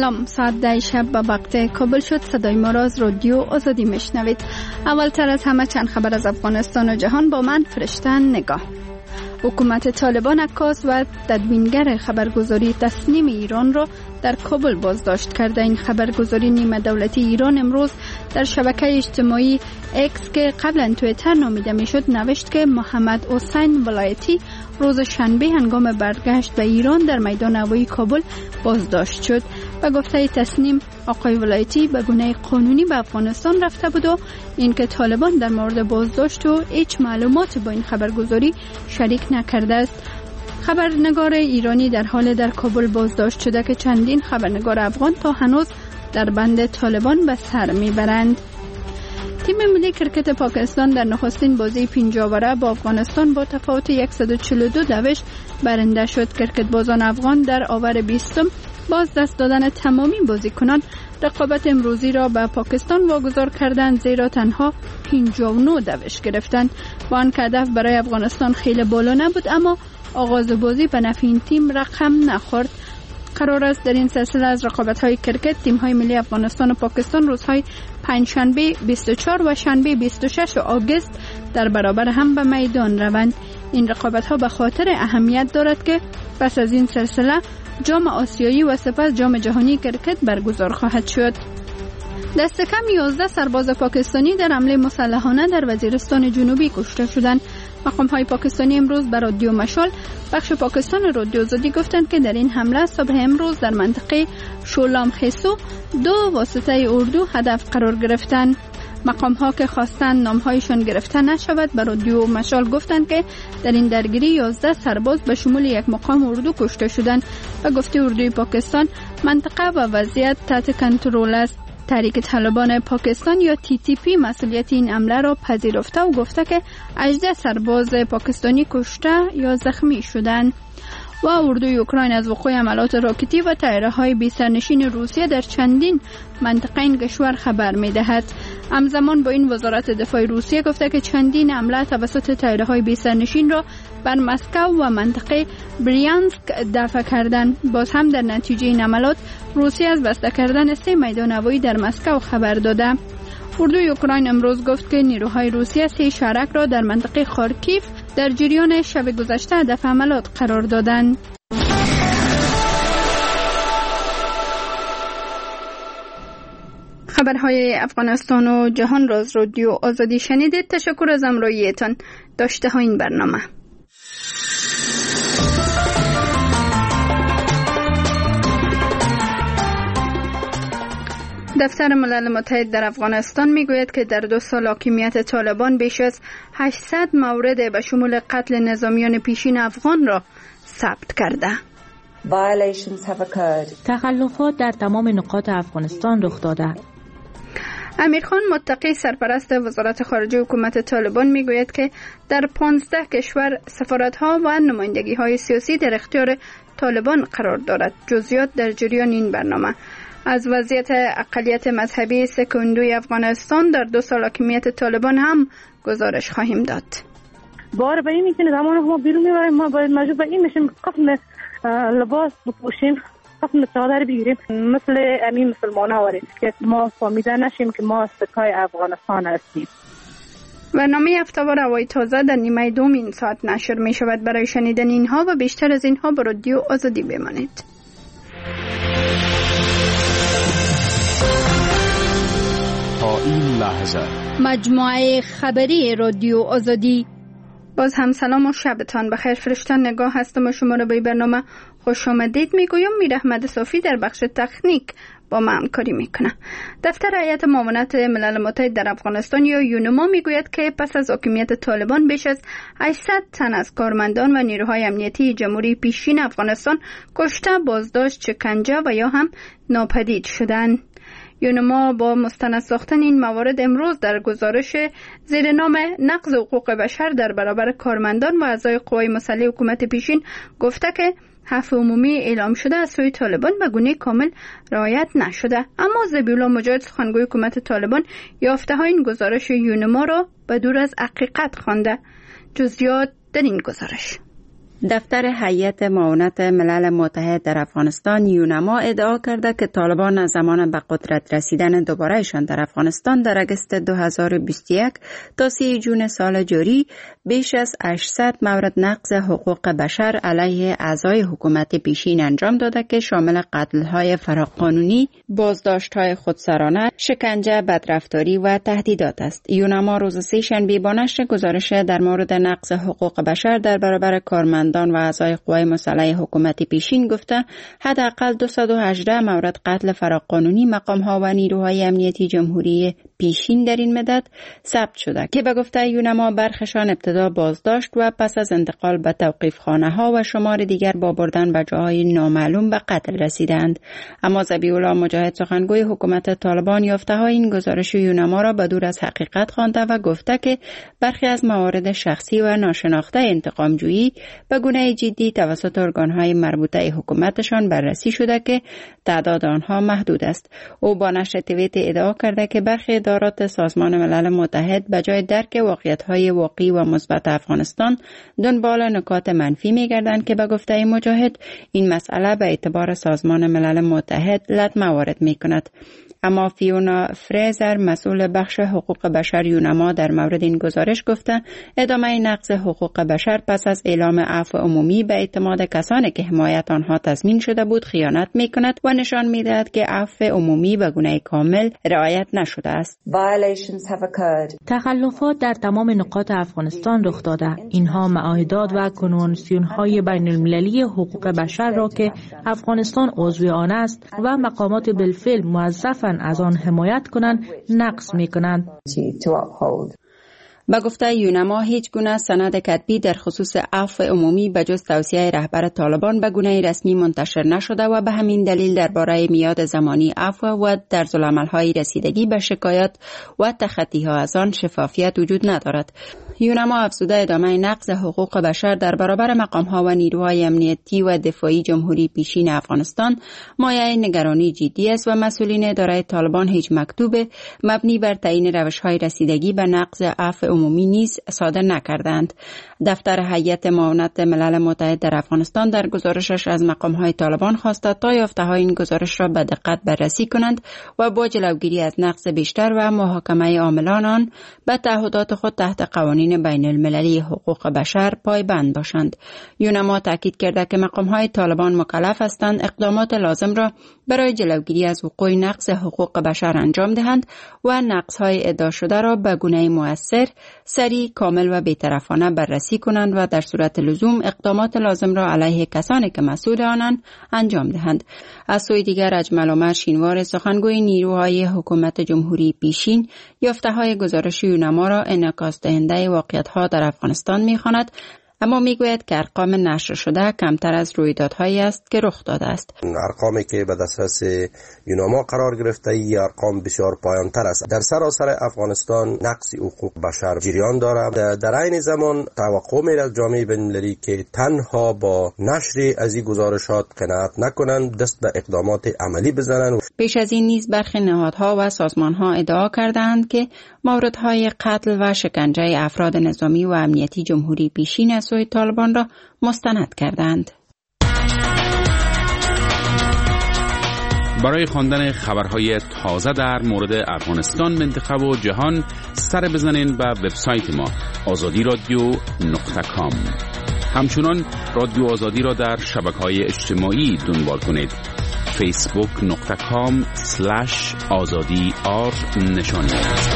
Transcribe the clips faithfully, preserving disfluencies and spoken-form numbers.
سلام، ساعت ده شب به وقت کابل شد. صدای ما را از رادیو آزادی میشنوید. اولتر از همه چند خبر از افغانستان و جهان با من فرشته نگاه. حکومت طالبان عکاس و تدوینگر خبرگزاری تصنیم ایران را در کابل بازداشت کرده. این خبرگزاری نیمه دولتی ایران امروز در شبکه اجتماعی اکس که قبلا توییتر نامیده میشد نوشت که محمد حسین ولایتی روز شنبه هنگام برگشت به ایران در میدان هوایی کابل بازداشت شد. به گفته تصنیم، آقای ولایتی به گونه قانونی به افغانستان رفته بود و اینکه طالبان در مورد بازداشت و هیچ معلومات با این خبرگزاری شریک نکرده است. خبرنگار ایرانی در حال در کابل بازداشت شده که چندین خبرنگار افغان تا هنوز در بند طالبان به سر میبرند. تیم ملی کرکت پاکستان در نخستین بازی پنجاوره با افغانستان با تفاوت صد و چهل و دو دوش برنده شد. کرکتبازان افغان در آور بیستم باز دست دادن تمامی بازیکنان رقابت امروزی را به پاکستان واگذار کردند، زیرا تنها پنجاه و نه دوش گرفتند. با آنکه هدف برای افغانستان خیلی بالا نبود، اما آغاز بازی به نفع این تیم رقم نخورد. قرار است در این سلسله از رقابت‌های کرکت تیم‌های ملی افغانستان و پاکستان روزهای پنجشنبه بیست و چهار و شنبه بیست و شش آگوست در برابر هم به میدان روند. این رقابت‌ها به خاطر اهمیت دارد که پس از این سلسله جام آسیایی و سپس جام جهانی کرکت برگزار خواهد شد. دست کم یازده سرباز پاکستانی در حمله مسلحانه در وزیرستان جنوبی کشته شدند. مقام‌های پاکستانی امروز بر رادیو مشال بخش پاکستان رادیو آزادی گفتند که در این حمله صبح امروز در منطقه شولام خیسو دو واسطه اردو هدف قرار گرفتند. مقام‌ها که خواستند نام‌هایشان گرفته نشود بر رادیو مشال گفتند که در این درگیری یازده سرباز به شمول یک مقام اردو کشته شدند. و گفته اردوی پاکستان منطقه و وضعیت تحت کنترل است. تحریک طالبان پاکستان یا تی تی پی مسئولیت این حمله را پذیرفته و گفته که هجده سرباز پاکستانی کشته یا زخمی شدند. و اردوی اوکراین از وقوع حملات راکتی و طیاره‌های بی سرنشین روسیه در چندین منطقه این کشور خبر می‌دهد. همزمان با این وزارت دفاع روسیه گفته که چندین حمله توسط طیاره‌های بی سرنشین را بر مسکو و منطقه بریانسک دفع کردند. باز هم در نتیجه این حملات روسیه از بسته کردن سه میدان هوایی در مسکو خبر داده. اردوی اوکراین امروز گفت که نیروهای روسیه سه شهرک را در منطقه خارکیف در جریان شب گذشته هدف حملات قرار دادند. خبرهای افغانستان و جهان را از رادیو آزادی شنیدید. تشکر از همراهیتان. داشته ها این برنامه. دفتر ملل متحد در افغانستان میگوید که در دو سال حاکمیت طالبان بیش از هشتصد مورد به شمول قتل نظامیان پیشین افغان را ثبت کرده. تخلفات در تمام نقاط افغانستان رخ داده. امیرخان متقی سرپرست وزارت خارجه حکومت طالبان میگوید که در پانزده کشور سفارت‌ها و نمایندگی‌های سیاسی در اختیار طالبان قرار دارد. جزئیات در جریان این برنامه. از وضعیت اقلیت مذهبی سکندوی افغانستان در دو سال حاکمیت طالبان هم گزارش خواهیم داد. بار به این میکنه زمان ما بیرون میبریم، ما باید مجبور به این میشیم قسم لباس بپوشیم، قسم چادر بگیریم مثل امین مسلمان ها وارد که ما فهمیده نشیم که ما سکای افغانستان هستیم. برنامه هفته‌وار هوای تازه در نیمه دوم این ساعت نشر می شود. برای شنیدن اینها و بیشتر از اینها با رادیو آزادی بمانید. تا این لحظه مجموعه خبری رادیو آزادی. باز هم سلام و شبتان بخیر. فرشته نگاه هستم و شما را به برنامه خوش آمدید میگویم. میر احمد صافی در بخش تکنیک با ما همکاری میکنه. دفتر هیئت معاونت ملل متحد در افغانستان یا یونما میگوید که پس از حاکمیت طالبان بیش از هشتصد تن از کارمندان و نیروهای امنیتی جمهوری پیشین افغانستان کشته، بازداشت، شکنجه و یا هم ناپدید شدند. یونما با مستند ساختن این موارد امروز در گزارش زیر نام نقض حقوق بشر در برابر کارمندان و اعضای قوای مسلح حکومت پیشین گفته که عفو عمومی اعلام شده از سوی طالبان به گونه کامل رعایت نشده. اما ذبیح‌الله مجاهد سخنگوی حکومت طالبان یافته های این گزارش یونما را به دور از حقیقت خوانده. جزئیات در این گزارش. دفتر هیئت معاونت ملل متحد در افغانستان یونما ادعا کرده که طالبان از زمان به قدرت رسیدن دوبارهشان در افغانستان در اگست دو هزار و بیست و یک تا سی جون سال جاری بیش از هشتصد مورد نقض حقوق بشر علیه اعضای حکومت پیشین انجام داده که شامل قتل‌های فراقانونی، بازداشت‌های خودسرانه، شکنجه، بدرفتاری و تهدیدات است. یونما روز سه‌شنبه با نشر گزارش در مورد نقض حقوق بشر در برابر کارمندان و اعضای قوای مسلح حکومت پیشین گفته حداقل دویست و هجده مورد قتل فراقانونی مقام‌ها و نیروهای امنیتی جمهوری پیشین در این مدت ثبت شده که به گفته یونما برخشان ابتدا بازداشت و پس از انتقال به توقیفخانه‌ها و شمار دیگر با بردن به جاهای نامعلوم به قتل رسیدند. اما ذبیح الله مجاهد سخنگوی حکومت طالبان یافته‌های این گزارش یونما را به دور از حقیقت خوانده و گفته که برخی از موارد شخصی و ناشناخته انتقام‌جویی به گونه جدی توسط ارگان‌های مربوطه حکومتشان بررسی شده که تعداد آنها محدود است. او با نشر توییت ادعا کرده که برخی ادارات سازمان ملل متحد به جای درک واقعیت‌های واقعی و مثبت افغانستان دنبال نکات منفی می‌گردند که به گفته مجاهد این مسئله به اعتبار سازمان ملل متحد لطمه وارد می‌کند. اما فیونا فریزر مسئول بخش حقوق بشر یونما در مورد این گزارش گفته ادامه نقض حقوق بشر پس از اعلام عفو عمومی به اعتماد کسانی که حمایت آنها تضمین شده بود خیانت می‌کند و نشان می‌دهد که عفو عمومی به گونه کامل رعایت نشده است. تخلفات در تمام نقاط افغانستان رخ داده. اینها معاهدات و کنوانسیون‌های بین‌المللی حقوق بشر را که افغانستان عضو آن است و مقامات بالفعل موظفند از آن حمایت کنند نقض می‌کنند. با گفته یونما هیچ گونه سند کتبی در خصوص عفو عمومی به جز توصیه رهبر طالبان به گونه رسمی منتشر نشده و به همین دلیل درباره میاد زمانی عفو و طرزالعمل‌های رسیدگی به شکایات و تخطی‌ها از آن شفافیت وجود ندارد. یونما افزوده ادامه نقض حقوق بشر در برابر مقام‌ها و نیروهای امنیتی و دفاعی جمهوری پیشین افغانستان مایه نگرانی جدی است و مسئولین اداره طالبان هیچ مکتوب مبنی بر تعیین روش‌های رسیدگی به نقض عفو عمومی نیز صادر نکردند. دفتر هیئت معاونت ملل متحد در افغانستان در گزارشش از مقام‌های طالبان خواسته تا یافته‌های این گزارش را به دقت بررسی کنند و با جلوگیری از نقض بیشتر و محاکمه عاملان آن به تعهدات خود تحت قوانین بین المللی حقوق بشر پایبند باشند. یونما تاکید کرده که مقام‌های طالبان مکلف هستند اقدامات لازم را برای جلوگیری از وقوع نقض حقوق بشر انجام دهند و نقض‌های ادعا شده را به گونه مؤثر، سریع، کامل و بی‌طرفانه بررسی کنند و در صورت لزوم اقدامات لازم را علیه کسانی که مسئول آنند انجام دهند. از سوی دیگر اجمل عمر شینوار سخنگوی نیروهای حکومت جمهوری پیشین یافته‌های گزارش یونما را انعکاس دهنده واقعیت‌ها در افغانستان می‌خواند، اما میگوید که ارقام نشر شده کمتر از رویدادهایی است که رخ داده است. ارقامی که به دسترس یونما قرار گرفته ای ارقام بسیار پایان‌تر است. در سراسر افغانستان نقض حقوق بشر جریان دارد. در عین زمان توقع می‌رسد از جامعه بین‌المللی که تنها با نشر از این گزارشات قناعت نکنند، دست به اقدامات عملی بزنند. پیش از این نیز برخی نهادها و سازمان‌ها ادعا کردند که موردهای قتل و شکنجه افراد نظامی و امنیتی جمهوری پیشین از سوی طالبان را مستند کردند. برای خواندن خبرهای تازه در مورد افغانستان، منطقه و جهان سر بزنین به وبسایت ما آزادی رادیو نقطه کام. همچنان رادیو آزادی را در شبکه‌های اجتماعی دنبال کنید. فیسبوک نقطه کام سلش آزادی آر نشانی.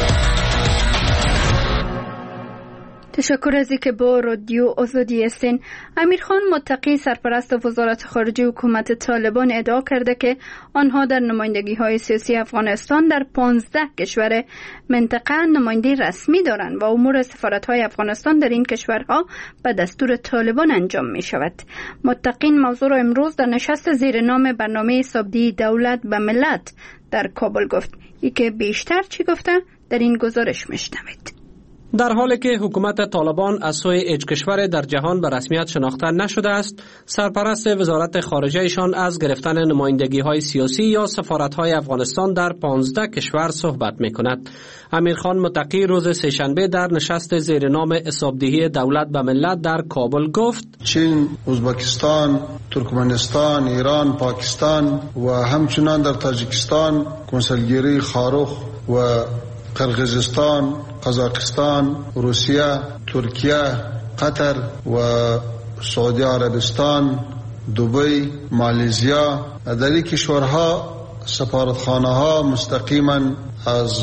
تشکر از اینکه با رادیو آزادی هستین. امیرخان متقی سرپرست وزارت خارجه حکومت طالبان ادعا کرده که آنها در نمایندگی‌های سیاسی افغانستان در پانزده کشور منطقه نماینده رسمی دارند و امور سفارت‌های افغانستان در این کشورها به دستور طالبان انجام می‌شود. متقی موضوع را امروز در نشست زیر نام برنامه سابدی دولت به ملت در کابل گفت. ای که بیشتر چی گفته در این گزارش میشنوید. در حالی که حکومت طالبان از سوی هیچ کشور در جهان به رسمیت شناخته نشده است، سرپرست وزارت خارجه ایشان از گرفتن نمایندگی‌های سیاسی یا سفارت‌های افغانستان در پانزده کشور صحبت می‌کند. امیرخان متقی روز سه‌شنبه در نشست زیر نام حسابدهی دولت به ملت در کابل گفت: چین، ازبکستان، ترکمنستان، ایران، پاکستان و همچنان در تاجیکستان کنسولگری خاروخ و قرقیزستان، قزاقستان، روسیه، ترکیه، قطر و سعودی عربستان، دبی، مالزیا، در این کشورها سفارتخانه ها مستقیما از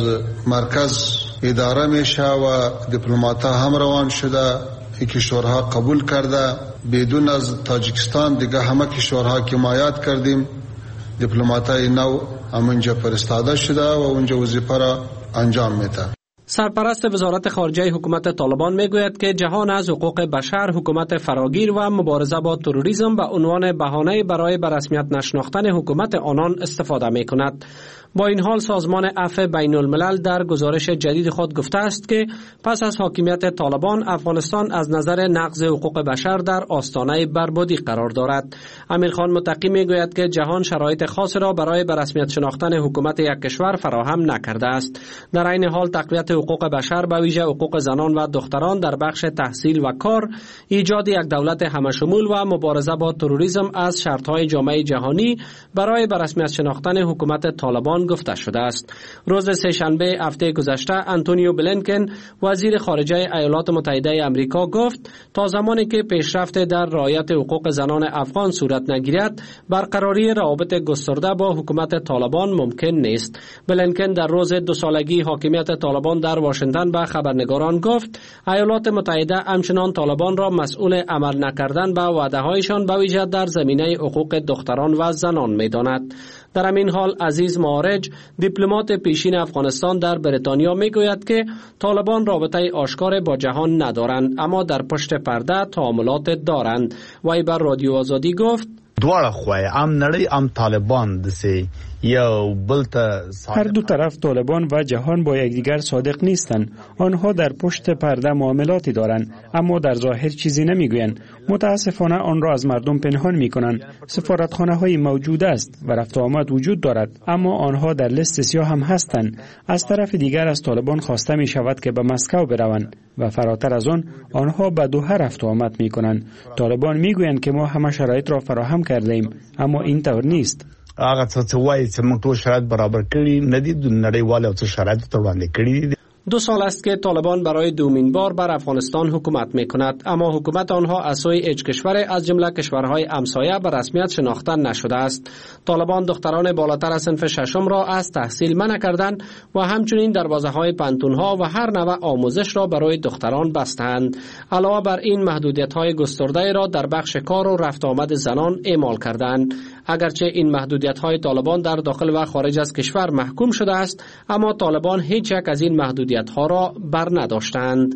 مرکز اداره میشه و دیپلمات ها هم روان شده. این کشورها قبول کرده. بدون از تاجیکستان دیگه همه کشورها که مایات کردیم دیپلمات های نو همونجا فرستاده شده و اونجا وظیفه را انجام میده. سرپرست وزارت خارجه حکومت طالبان میگوید که جهان از حقوق بشر حکومت فراگیر و مبارزه با تروریسم به عنوان بهانه برای به رسمیت نشناختن حکومت آنان استفاده میکند. با این حال سازمان عفو بین الملل در گزارش جدید خود گفته است که پس از حاکمیت طالبان افغانستان از نظر نقض حقوق بشر در آستانه بربادی قرار دارد. امیرخان متقی میگوید که جهان شرایط خاص را برای به رسمیت شناختن حکومت یک کشور فراهم نکرده است. در عین حال تقویت حقوق بشر به ویژه حقوق زنان و دختران در بخش تحصیل و کار، ایجاد یک دولت همشمول و مبارزه با تروریسم از شرط‌های جامعه جهانی برای به رسمیت شناختن حکومت طالبان گفته شده است. روز سه‌شنبه هفته گذشته آنتونیو بلینکن وزیر خارجه ایالات متحده آمریکا گفت تا زمانی که پیشرفت در رعایت حقوق زنان افغان صورت نگیرد برقراری روابط گسترده با حکومت طالبان ممکن نیست. بلینکن در روز دو سالگی حاکمیت طالبان در واشنگتن به خبرنگاران گفت ایالات متحده همچنان طالبان را مسئول عمل نکردن به وعده‌هایشان به ویژه در زمینه حقوق دختران و زنان می‌داند. در همین حال عزیز معارج دیپلمات پیشین افغانستان در بریتانیا میگوید که طالبان رابطه آشکار با جهان ندارند اما در پشت پرده تعاملات دارند. وی بر رادیو آزادی گفت: دواړه خوای ام نړۍ ام طالبان دسی یا بلته هر دو طرف طالبان و جهان با یکدیگر صادق نیستند. آنها در پشت پرده معاملاتی دارند اما در ظاهر چیزی نمیگویند. متاسفانه آن را از مردم پنهان میکنند. سفارتخانه های موجود است و رفت و آمد وجود دارد اما آنها در لیست سیاه هم هستند. از طرف دیگر از طالبان خواسته می شود که به مسکو بروند و فراتر از آن آنها به دوحه رفت و آمد میکنند. طالبان میگویند که ما همه شرایط را فراهم کرده ایم اما این طور نیست. هغه څه وایي چې موږ ټول شرایط برابر کړي نه دي، د نړیوالو او څه شرایط ته وړاندې کړي دي. دو سال است که طالبان برای دومین بار بر افغانستان حکومت می کند اما حکومت آنها از سوی هیچ کشور از جمله کشورهای همسایه به رسمیت شناخته نشده است. طالبان دختران بالاتر از صنف ششم را از تحصیل منع کردند و همچنین دروازه‌های پانتون‌ها و هر نوع آموزش را برای دختران بستند. علاوه بر این محدودیت‌های گسترده را در بخش کار و رفت آمد زنان اعمال کردند. اگرچه این محدودیت‌های طالبان در داخل و خارج از کشور محکوم شده است اما طالبان هیچ یک از این محدودیت ها را بر نداشتند.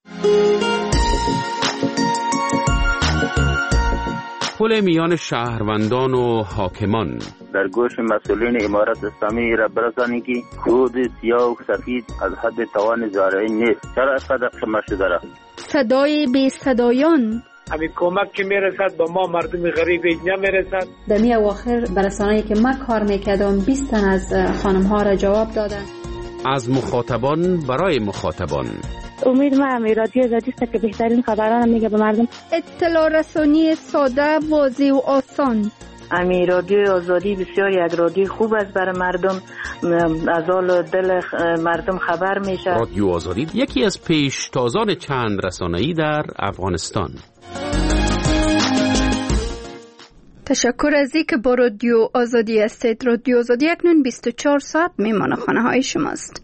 پل میان شهروندان و حاکمان در گوش مسئولین امارت اسلامی را برسانی که خود سیاه و سفید از حد توان زارعی نیست. چرا اینقدر خمه شده را؟ صدای بی صدایان همین کمک که میرسد با ما مردم غریب نمیرسد. در می اواخر برسانه‌ای که من کار میکردم بیست تن از خانم ها را جواب دادن. از مخاطبان برای مخاطبان. امید من رادیو آزادی است که بهترین خبران میگه به مردم. اطلاع رسانی ساده، واضح و آسان. امی رادیو آزادی بسیار یک رادیو خوب است برای مردم، از حال دل مردم خبر میشه. رادیو آزادی یکی از پیشتازان چند رسانه‌ای در افغانستان. تشکر از اینکه با رادیو آزادی هستید. رادیو آزادی اکنون بیست و چهار ساعت میمانه خانه های شماست.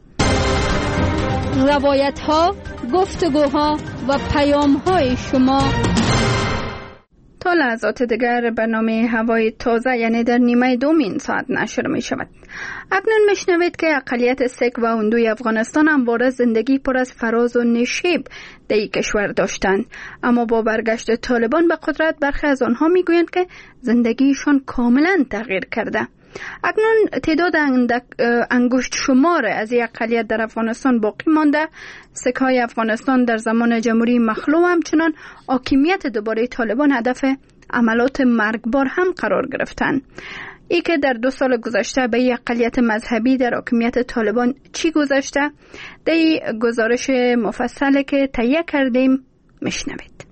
روایت ها، گفتگوها و پیام های شما تا لحظات دیگر برنامه هوای تازه یعنی در نیمه دوم این ساعت نشر می شود. اکنون میشنوید که اقلیت سیک و هندوی افغانستان همواره زندگی پر از فراز و نشیب در این کشور داشتند، اما با برگشت طالبان به قدرت برخی از آنها میگویند که زندگیشان کاملا تغییر کرده. اکنون تعداد انگشت شمار از یک اقلیت در افغانستان باقی مانده. سکه‌های افغانستان در زمان جمهوری مخلوع همچنان حاکمیت دوباره طالبان هدف عملات مرگبار هم قرار گرفتند. ای که در دو سال گذشته به یک اقلیت مذهبی در حاکمیت طالبان چی گذشته؟ در این گزارش مفصلی که تهیه کردیم میشنوید.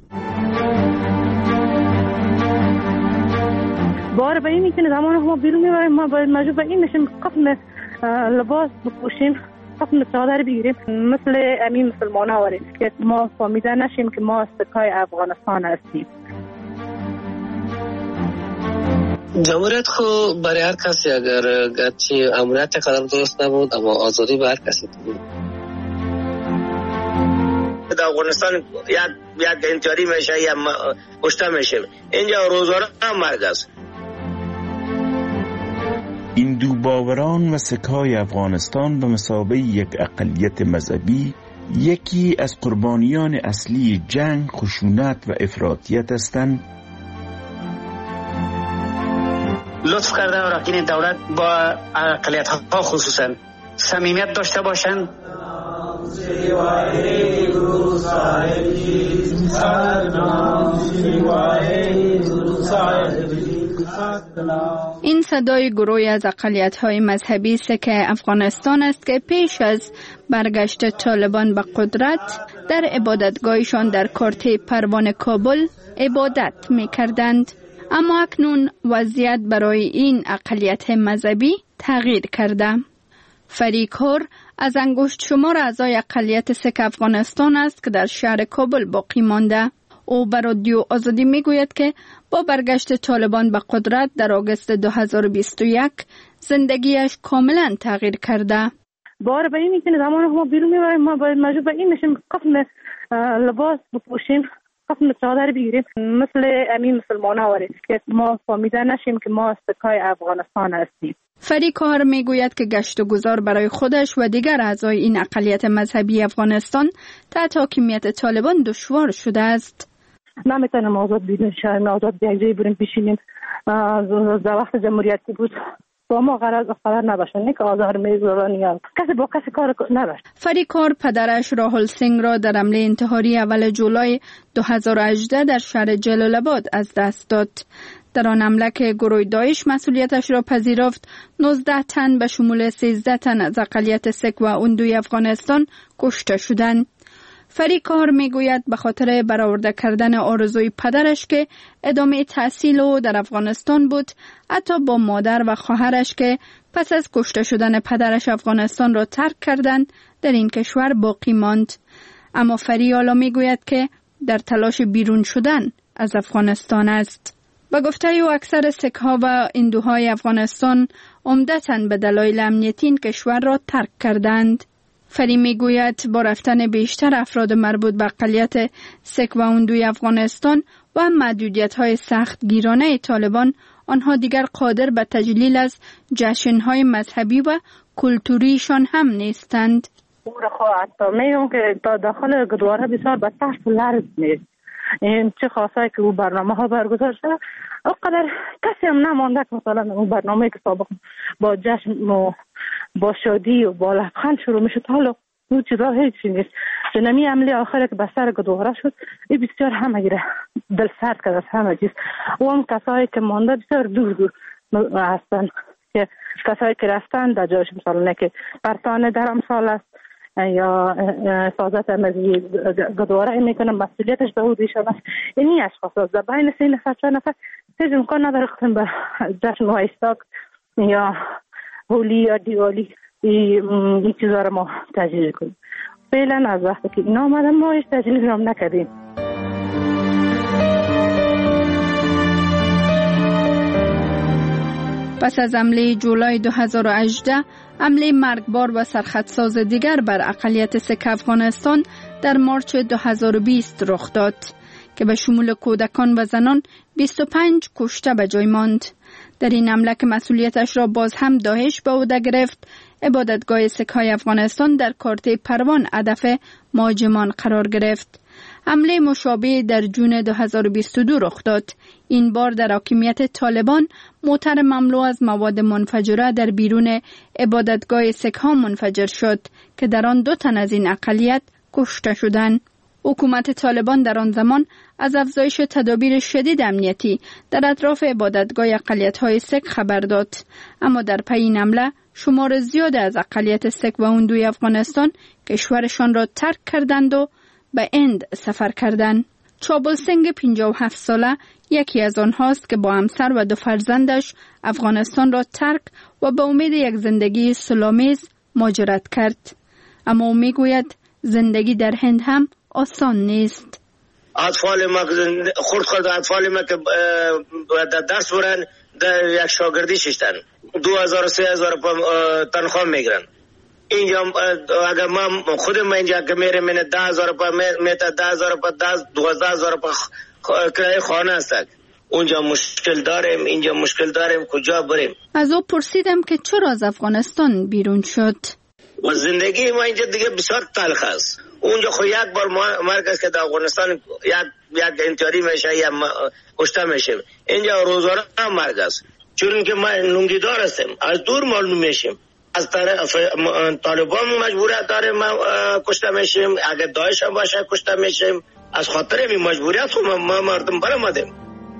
بار به اینی که زمان ما بیرون میبریم ما باید مجبور به این میشیم قسم لباس بپوشیم، قسم چادر بگیریم مثل امین مسلمان ها وریم که ما فهمیده نشیم که ما سکای افغانستان هستیم. جمهوریت خو برای هر کسی اگر گرچه امنیت قدر درست نبود اما آزادی به هر کسی بود. در افغانستان یک یک انتحاری میشه یا کشته میشه، اینجا روزانه هم مرگ است. این دو باوران و سکه‌های افغانستان به مثابه یک اقلیت مذهبی یکی از قربانیان اصلی جنگ، خشونت و افراطیت هستند. لطف کرده اراکین دولت با اقلیت ها خصوصا صمیمیت داشته باشند. این صدای گروهی از اقلیت‌های مذهبی سکه افغانستان است که پیش از برگشت طالبان به قدرت در عبادتگاهشان در کارته پروان کابل عبادت می‌کردند. اما اکنون وضعیت برای این اقلیت مذهبی تغییر کرده. فریق هور از انگشت شمار اعضای اقلیت سک افغانستان است که در شهر کابل باقی مانده. او به رادیو آزادی میگوید که با برگشت طالبان به قدرت در آگوست دو هزار و بیست و یک زندگیش کاملا تغییر کرده. بار به اینی که زمان ما بیرون میبریم ما باید مجبور به این میشیم قسم لباس بپوشیم، قسم چادر بگیریم مثل امین مسلمان ها وریم که ما فهمیده نشیم که ما سکای افغانستان هستیم. فریق کار میگوید که گشت و گذار برای خودش و دیگر اعضای این اقلیت مذهبی افغانستان تحت حاکمیت طالبان دشوار شده است. نمیتونیم آزاد بیرون شویم، آزاد یک جایی بریم بشینیم. در وقت جمهوریتی بود با ما قرار خبر نباشه، نه که آزار میگذارن یا کسی با کسی کار نباشه. فریق کار پدرش راهول سینگ را در حمله انتحاری اول جولای دو هزار و هجده در شهر جلال آباد از دست داد. در آن حمله که گروه داعش مسئولیتش را پذیرفت، نوزده تن به شمول سیزده تن از اقلیت سک و اوندوی افغانستان کشته شدند. فریق کار میگوید به خاطر برآورده کردن آرزوی پدرش که ادامه تحصیل او در افغانستان بود، حتی با مادر و خواهرش که پس از کشته شدن پدرش افغانستان را ترک کردند در این کشور باقی ماند. اما فریالا میگوید که در تلاش بیرون شدن از افغانستان است. با گفته او اکثر سک‌ها و هندوهای افغانستان عمدتاً به دلایل امنیتی این کشور را ترک کردند. فری میگوید با رفتن بیشتر افراد مربوط به اقلیت سک و هندوی افغانستان و محدودیت‌های سخت گیرانه طالبان، آنها دیگر قادر به تجلیل از جشن‌های مذهبی و کلتوریشان هم نیستند. او را خواهد میگم که تا داخل گردواره بسیار به ترس و لرز نیست. این چه خاصه که او برنامه ها برگزار شده، اقدر کسی هم نمانده که مثلا اون برنامه که سابق با جشن و با شادی و با لبخند شروع میشد، حالا اون چیزا هیچی نیست. جنمی عملی آخره که به سر گردواره شد، این بسیار همه گیره دل سرد کرد از همه چیز. و هم کسایی که مانده بسیار دور دور هستن که کسایی که رفتن در جایش مثلا که پرتانه در امثال است یا حفاظت از گردواره میکنن، مسئولیتش به حدودشان است. اینی اشخاص است در بین سه نفر چهار نفر هیچ امکان نداره که به جشن و ایستاک یا هولی یا دیوالی این چیزا رو ما تجلیل کنیم. فعلا از وقتی که اینا آمدن ما هیچ تجلیل هم نکردیم. پس از حمله جولای دو هزار و هجده، حمله مرگبار و سرخطساز دیگر بر اقلیت سک افغانستان در مارچ دو هزار و بیست رخ داد که به شمول کودکان و زنان بیست و پنج کشته به جای ماند. در این حمله که مسئولیتش را باز هم داعش به عهده گرفت، عبادتگاه سک‌های افغانستان در کارته پروان هدف مهاجمان قرار گرفت. حمله مشابه در جون دو هزار و بیست و دو رخ داد. این بار در حاکمیت طالبان موتر مملو از مواد منفجره در بیرون عبادتگاه سک‌ها منفجر شد که در آن دو تن از این اقلیت کشته شدند. حکومت طالبان در آن زمان از افزایش تدابیر شدید امنیتی در اطراف عبادتگاه اقلیت‌های سک خبر داد، اما در پی این حمله شمار زیاد از اقلیت سک و هندوی افغانستان کشورشان را ترک کردند و به هند سفر کردند. چابل سنگ پنجاه و هفت ساله یکی از آنهاست که با همسر و دو فرزندش افغانستان را ترک و به امید یک زندگی صلح‌آمیز مهاجرت کرد، اما او میگوید زندگی در هند هم آسان نیست. اطفال ما خورد خورد اطفال ما که در درس برن در یک شاگردی ششتن دو هزار و سه هزار تنخواه میگیرن. اینجا اگر ما خود ما اینجا که میره من ده هزار پا میتا ده هزار پا دوازده هزار پا کرایه خانه است. اونجا مشکل داریم، اینجا مشکل داریم، کجا بریم؟ از او پرسیدم که چرا از افغانستان بیرون شد. و زندگی ما اینجا دیگه بسیار تلخ است. اونجا خو یک بار مرگ است که در افغانستان یک یک انتحاری میشه یا کشته میشه. اینجا روزانه مرگ است، چون که ما نونگیدار هستیم، از دور معلوم میشیم. از طرف طالبان مجبوریت داریم ما کشته میشیم، اگر داعش هم باشه کشته میشیم. از خاطر این مجبوریت خو ما مردم برآمدیم.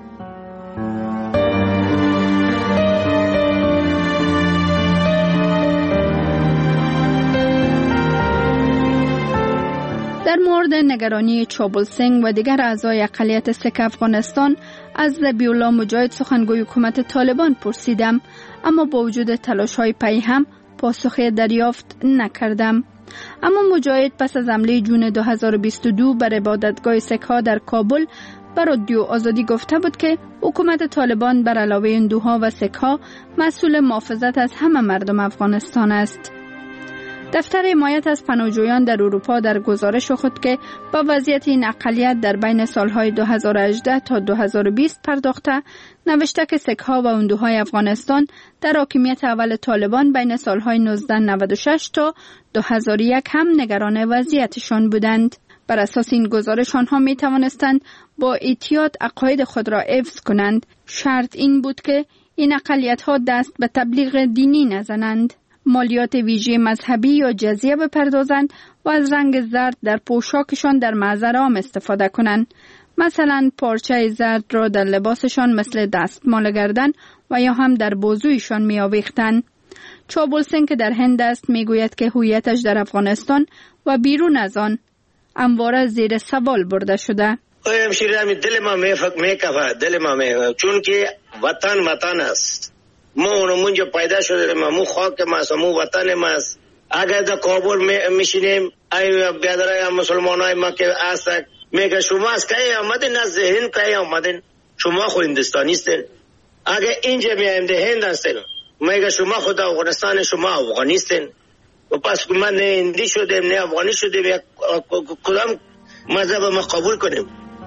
در مورد نگرانی چابل سنگ و دیگر اعضای اقلیت سک افغانستان از ذبیح الله مجاهد سخنگوی حکومت طالبان پرسیدم، اما با وجود تلاش‌های پی هم پاسخی دریافت نکردم. اما مجاهد پس از حمله جون دو هزار و بیست و دو بر عبادتگاه سک‌ها در کابل بر رادیو آزادی گفته بود که حکومت طالبان بر علاوه هندوها و سک‌ها مسئول محافظت از همه مردم افغانستان است. دفتر حمایت از پناهجویان در اروپا در گزارش خود که با وضعیت این اقلیت در بین سالهای دو هزار و هجده تا دو هزار و بیست پرداخته، نوشته که سک‌ها و هندوهای افغانستان در حاکمیت اول طالبان بین سالهای نوزده نود و شش تا دو هزار و یک هم نگران وضعیتشان بودند. بر اساس این گزارش آنها می توانستند با احتیاط عقاید خود را حفظ کنند. شرط این بود که این اقلیت‌ها دست به تبلیغ دینی نزنند، مالیات ویژه مذهبی یا جزیه بپردازند و از رنگ زرد در پوشاکشان در محضر عام استفاده کنند. مثلا پارچه زرد را در لباسشان مثل دستمال گردن و یا هم در بازویشان می آویختند. چابل سنگ که در هند است می گوید که هویتش در افغانستان و بیرون از آن همواره زیر سوال برده شده. همشیره دل ما می فکر می کفه دل ما می چون که وطن وطن است. ما اونمونجا پیدا شده ما مو خاک ما است، مو وطن ما است. اگر در کابل میشینیم ای بیادرای مسلمانای ما که هست میگه شما از کی آمدین، از هند کی آمدین، شما خو هندستانی هستین. اگر اینجا میایم ده هند هستین میگه شما خود افغانستان، شما افغانی هستین. و پس ما نه هندی شدیم نه افغانی شدیم، کدام مذهب ما قبول کنیم؟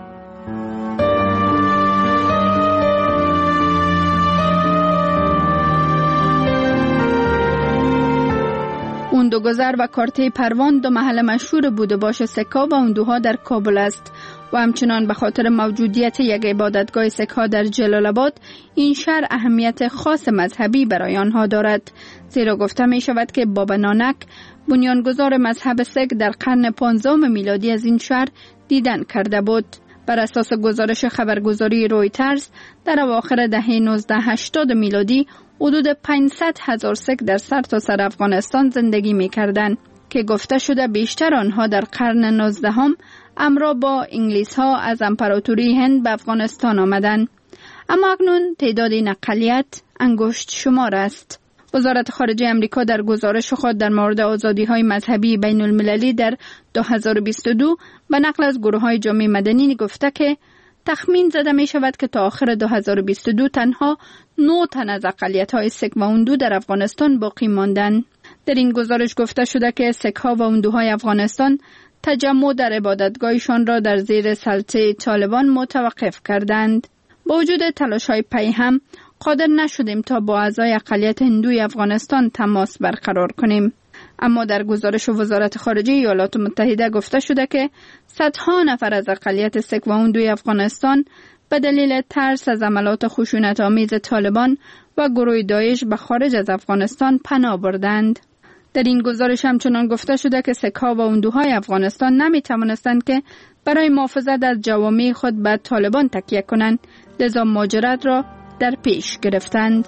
هندوگذر و کارته پروان دو محل مشهور بوده باش سک‌ها و هندوها در کابل است و همچنان به خاطر موجودیت یک عبادتگاه سک‌ها در جلال آباد این شهر اهمیت خاص مذهبی برای آنها دارد، زیرا گفته می شود که بابا نانک بنیانگذار مذهب سک در قرن پانزدهم میلادی از این شهر دیدن کرده بود. بر اساس گزارش خبرگزاری رویترز در اواخر دهه نوزده هشتاد میلادی حدود پانصد هزار سک در سرتاسر سر افغانستان زندگی می کردند که گفته شده بیشتر آنها در قرن نوزدهم همراه با انگلیس ها از امپراتوری هند به افغانستان آمدند. اما اکنون تعداد این اقلیت انگشت شمار است. وزارت خارجه امریکا در گزارش خود در مورد آزادی های مذهبی بین المللی در دو هزار و بیست و دو به نقل از گروه های جامعه مدنی گفته که تخمین زده می شود که تا آخر دو هزار و بیست و دو تنها نه تن از اقلیت های سک و هندو در افغانستان باقی ماندند. در این گزارش گفته شده که سک ها و هندوهای افغانستان تجمع در عبادتگاهشان را در زیر سلطه طالبان متوقف کردند. با وجود تلاش های پی هم قادر نشدیم تا با اعضای اقلیت هندوی افغانستان تماس برقرار کنیم. اما در گزارش وزارت خارجه ایالات متحده گفته شده که صدها نفر از اقلیت سیک و هندوی افغانستان به دلیل ترس از عملات خشونت‌آمیز طالبان و گروه داعش به خارج از افغانستان پناه بردند. در این گزارش همچنان گفته شده که سیک‌ها و هندوهای افغانستان نمی توانستند که برای محافظت از جوامع خود به طالبان تکیه کنند، لذا مهاجرت را در پیش گرفتند.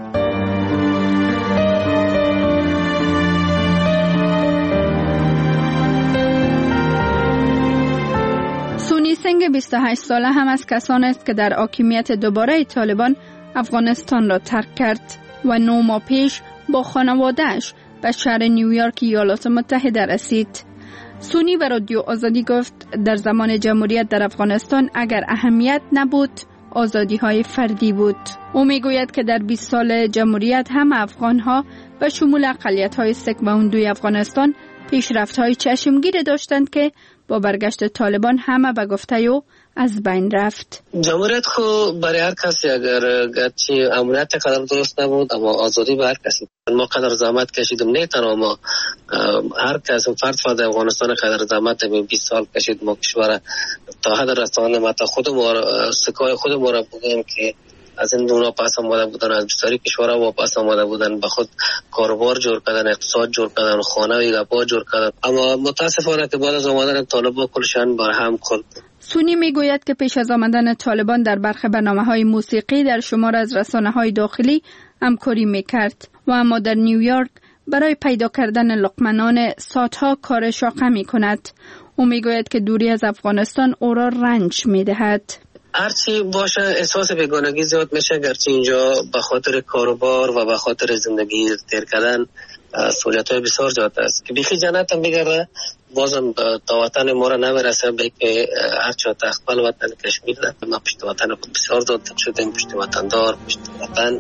سونی سنگ بیست و هشت ساله هم از کسان است که در حاکمیت دوباره طالبان افغانستان را ترک کرد و نه ماه پیش با خانواده‌اش به شهر نیویورک ایالات متحده رسید. سونی به رادیو آزادی گفت در زمان جمهوریت در افغانستان اگر اهمیت نبود آزادی‌های فردی بود. او میگوید که در بیست سال جمهوریت هم افغان‌ها به شمول اقلیت‌های سیک و هندوی افغانستان پیشرفت‌های چشمگیر داشتند که با برگشت طالبان همه به گفته او از بین رفت. جمهوریت خو برای هر کسی اگر گرچه امنیت قدر درست نبود اما آزادی به هر کسی. ما قدر زحمت کشیدیم، نه تنها ما، هر کس فرد فرد افغانستان قدر زحمت بیست سال کشید. ما کشور تا حد رسانه ما تا خود ما سکای خود ما را بودیم که از این دونا پس آمده بودن، از بسیاری کشورها و پس آمده بودن، به خود کاروبار جور کردن، اقتصاد جور کردن، خانه و گپا جور کردن. اما متاسفانه که بعد از آمدن طالبان کلشان برهم خورد. سونی میگوید که پیش از آمدن طالبان در برخی برنامه‌های موسیقی در شمار از رسانه‌های داخلی همکاری میکرد و اما در نیویورک برای پیدا کردن لقمنان ساعتها کار شاقه میکند. او میگوید که دوری از افغانستان او را رنج میدهد. هرچی باشه احساس بیگانگی زیاد میشه، گرچه اینجا به خاطر کاروبار و به خاطر زندگی تیر کردن سهولت‌های بسیار زیاد است که بیخی جنت هم بگرده بازم تا وطن ما را نمیرسه، به که هرچی تخبل وطن کشمیر ده. ما پشت وطن خود بسیار زیاد شدیم، پشت وطن دار، پشت وطن.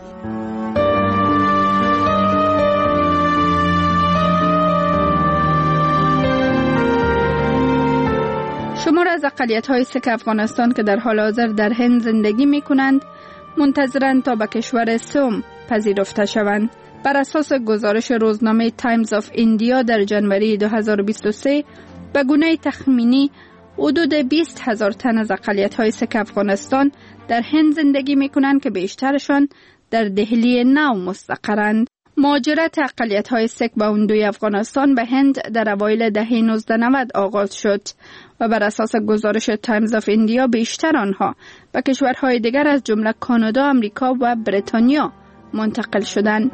شمار از اقلیت‌های سیک افغانستان که در حال حاضر در هند زندگی می‌کنند منتظرند تا به کشور سوم پذیرفته شوند. بر اساس گزارش روزنامه تایمز آف ایندیا در جنوری دو هزار و بیست و سه به گونه تخمینی حدود بیست هزار تن از اقلیت‌های سیک افغانستان در هند زندگی می‌کنند که بیشترشان در دهلی نو مستقرند. مهاجرت اقلیت‌های سیک و هندوی افغانستان به هند در اوایل دهه نوزده نود آغاز شد و بر اساس گزارش تایمز آف ایندیا بیشتر آنها به کشورهای دیگر از جمله کانادا، آمریکا و بریتانیا منتقل شدند.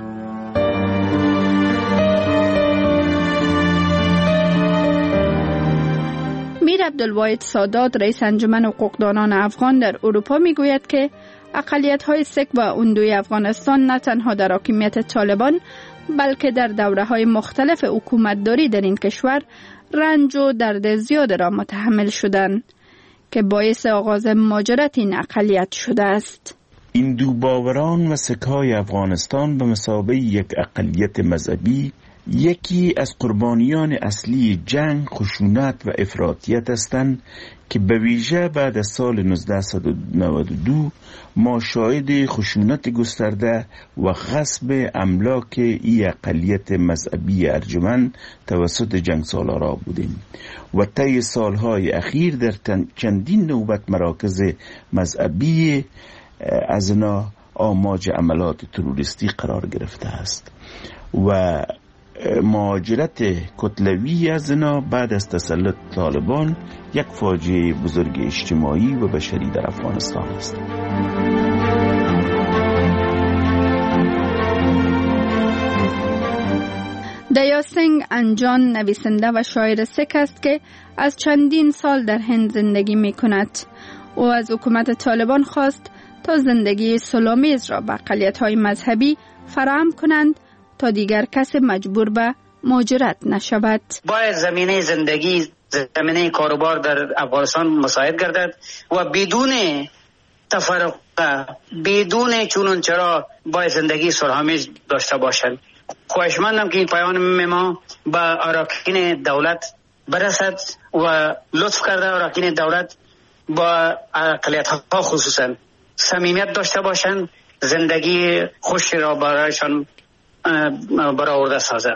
میر عبدالواحد سادات، رئیس انجمن حقوقدانان افغان در اروپا میگوید که اقلیت‌های سیک و هندوی افغانستان نه تنها در حاکمیت طالبان بلکه در دوره‌های مختلف حکومتداری در این کشور رنج و درد زیاد را متحمل شدند که باعث آغاز مهاجرت این اقلیت شده است. هندو باوران و سیک‌های افغانستان به مثابه یک اقلیت مذهبی یکی از قربانیان اصلی جنگ، خشونت و افراطیت هستند که به ویژه بعد از سال نوزده نود و دو ما شاهد خشونت گسترده و غصب املاک ای اقلیت مذهبی ارجمند توسط جنگ سالارا بودیم و طی سالهای اخیر در چندین نوبت مراکز مذهبی از اینا آماج عملات تروریستی قرار گرفته است و مهاجرت کتلوی از اینا بعد از تسلط طالبان یک فاجعه بزرگ اجتماعی و بشری در افغانستان است. دیا سنگ انجان نویسنده و شاعر سیک است که از چندین سال در هند زندگی می کند. او از حکومت طالبان خواست تا زندگی صلح‌آمیز را به اقلیت‌های مذهبی فراهم کنند تا دیگر کس مجبور به مهاجرت نشود. باید زمینه زندگی، زمینه کاروبار در افغانستان مساعد گردد و بدون تفرقه، بدون چونون چرا باید زندگی صلح‌آمیز داشته باشند. خواهشمندم که این پیام ما به اراکین دولت برسد و لطف کرده اراکین دولت با اقلیت‌ها خصوصا صمیمیت داشته باشند، زندگی خوشی را برایشان برآورده سازد.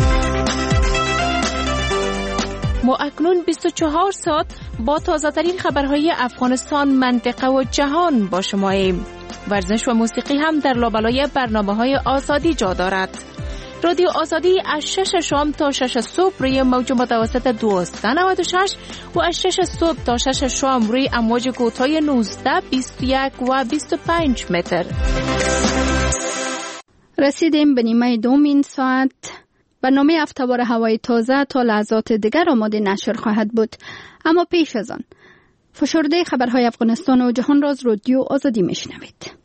ما اکنون بیست و چهار ساعت با تازه ترین خبرهای افغانستان، منطقه و جهان با شماییم. ورزش و موسیقی هم در لابلای برنامه‌های آزادی جا دارد. رادیو آزادی از شش شام تا شش صبح روی موج متوسط دویست و نود و شش و از شش صبح تا شش شام روی امواج کوتاه نوزده، بیست و یک و بیست و پنج متر. رسیدیم به نیمه دوم این ساعت. برنامه افتوار هوای تازه تا لحظات دیگر آماده نشر خواهد بود، اما پیش از آن فشرده خبرهای افغانستان و جهان را از رادیو آزادی میشنوید.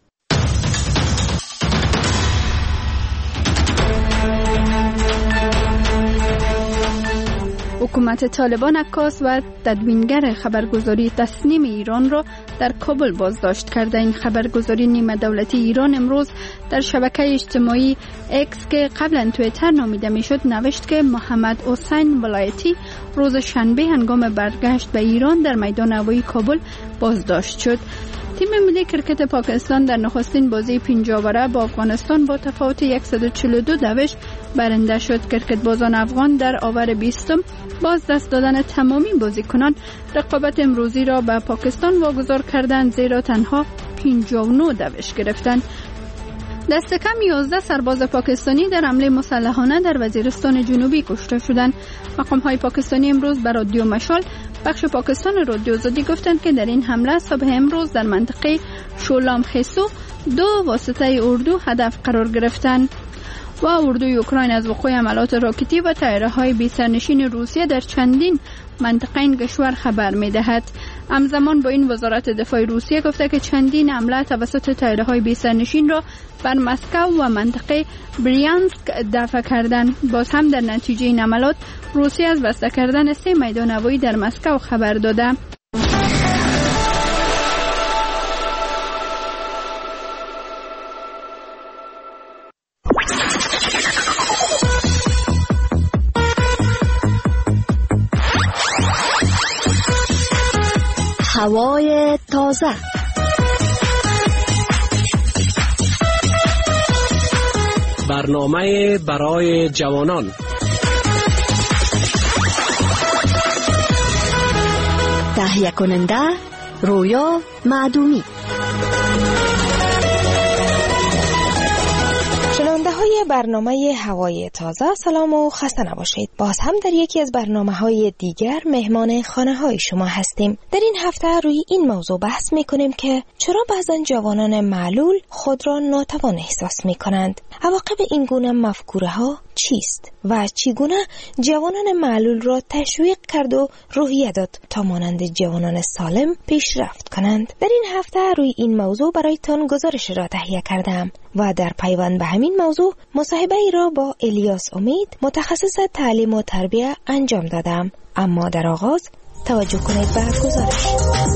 حکومت طالبان عکاس و تدوینگر خبرگزاری تصنیم ایران را در کابل بازداشت کرده. این خبرگزاری نیمه دولتی ایران امروز در شبکه اجتماعی اکس که قبلا توییتر نامیده میشد نوشت که محمد حسین ولایتی روز شنبه هنگام برگشت به ایران در میدان هوایی کابل بازداشت شد. تیم ملی کرکت پاکستان در نخستین بازی پنجاوره با افغانستان با تفاوت صد و چهل و دو دوش برنده شد. کرکتبازان افغان در آور بیستم باز دست دادن تمامی بازیکنان رقابت امروزی را به پاکستان واگذار کردند، زیرا تنها پنجاه و نه دوش گرفتند. دست کم یازده سرباز پاکستانی در حمله مسلحانه در وزیرستان جنوبی کشته شدند. مقام‌های پاکستانی امروز به رادیو مشال بخش پاکستان رادیو آزادی گفتند که در این حمله صبح امروز در منطقه شولام خیسو دو واسطه اردو هدف قرار گرفتند. و اردوی اوکراین از وقوع حملات راکتی و طیاره‌های بی سرنشین روسیه در چندین منطقه این کشور خبر می‌دهد. همزمان با این وزارت دفاع روسیه گفته که چندین حمله توسط طیاره‌های بی سرنشین را بر مسکو و منطقه بریانسک دفع کردند. باز هم در نتیجه این حملات روسیه از بسته کردن سه میدان هوایی در مسکو خبر داده. هوای تازه. برنامه برای جوانان. تهیه کننده رویا معدومی. شنونده های برنامه هوای تازه، سلام و خسته نباشید. باز هم در یکی از برنامه های دیگر مهمان خانه های شما هستیم. در این هفته روی این موضوع بحث می کنیم که چرا بعضا جوانان معلول خود را ناتوان احساس می کنند. عواقب این گونه مفکوره ها چیست و چگونه جوانان معلول را تشویق کرد و روحیه داد تا مانند جوانان سالم پیشرفت کنند. در این هفته روی این موضوع برایتان گزارش را تهیه کردم و در پیوند به همین موضوع مصاحبه ای را با الیاس امید متخصص تعلیم و تربیت انجام دادم. اما در آغاز توجه کنید به گزارش.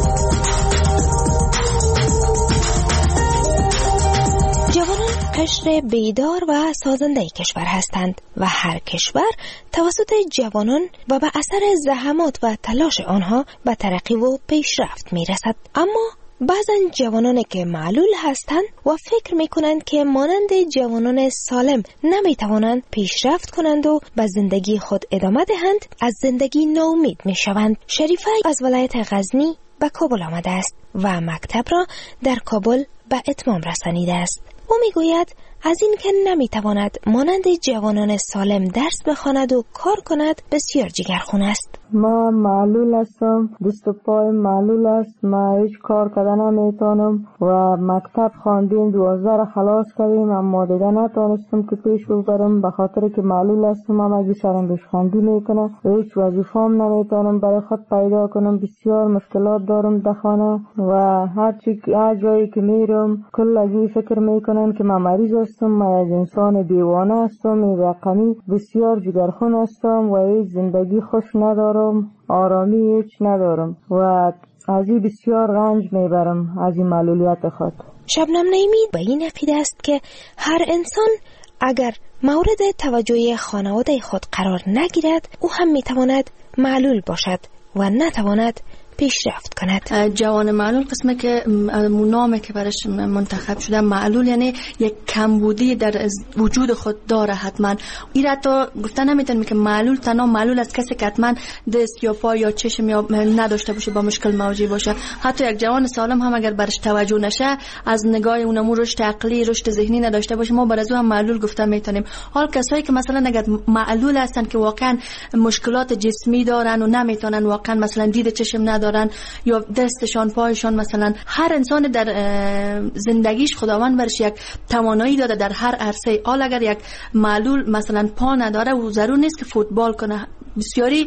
جوانان قشر بیدار و سازنده کشور هستند و هر کشور توسط جوانان و به اثر زحمات و تلاش آنها به ترقی و پیشرفت می رسد. اما بعضا جوانانی که معلول هستند و فکر می کنند که مانند جوانان سالم نمی توانند پیشرفت کنند و به زندگی خود ادامه دهند، از زندگی ناامید می شوند. شریفه از ولایت غزنی به کابل آمده است و مکتب را در کابل به اتمام رسانیده است. او می گوید از این که نمی تواند مانند جوانان سالم درس بخواند و کار کند بسیار جگرخون است. ما معلول هستم، دست و پای معلول است، ما هیچ کار کردن نمیتونم و مکتب خواندیم، دوازده را خلاص کردیم اما دیگه نتونستم که پیش ببرم به خاطر که معلول هستم. اما اگه شرم بشخندی میکنه هیچ وظیفه‌ام نمیتونم برای خود پیدا کنم، بسیار مشکلات دارم در خانه و هر چی هر جایی که میرم کل اگه فکر میکنن که من مریض هستم، من از انسان دیوانه هستم، رقمی بسیار جگرخون هستم و هیچ زندگی خوش ندارم، آرامی هیچ ندارم و از این بسیار رنج میبرم از این معلولیت خود. شبنم نعیمی به این عقیده است که هر انسان اگر مورد توجه خانواده خود قرار نگیرد او هم میتواند معلول باشد و نتواند پیشرفت کند. جوان معلول قسمه که نامی که برش منتخب شده، معلول یعنی یک کمبودی در وجود خود داره حتما. این را تا گفته نمیتونیم که معلول تنها معلول از کسی که حتما دست یا پا یا چشم یا نداشته باشه با مشکل مواجه باشه. حتی یک جوان سالم هم اگر برش توجه نشه، از نگاه اونمو رشد عقلی رشد ذهنی نداشته باشه، ما بر از او هم معلول گفته میتونیم. حال کسایی که مثلا اگر معلول هستن که واقعا مشکلات جسمی دارن و نمیتونن، واقعا مثلا دید چشم ندارن یا دستشان پایشان، مثلا هر انسان در زندگیش خداوند برش یک توانایی داده در هر عرصه. حال اگر یک معلول مثلا پا نداره و ضرور نیست که فوتبال کنه، بسیاری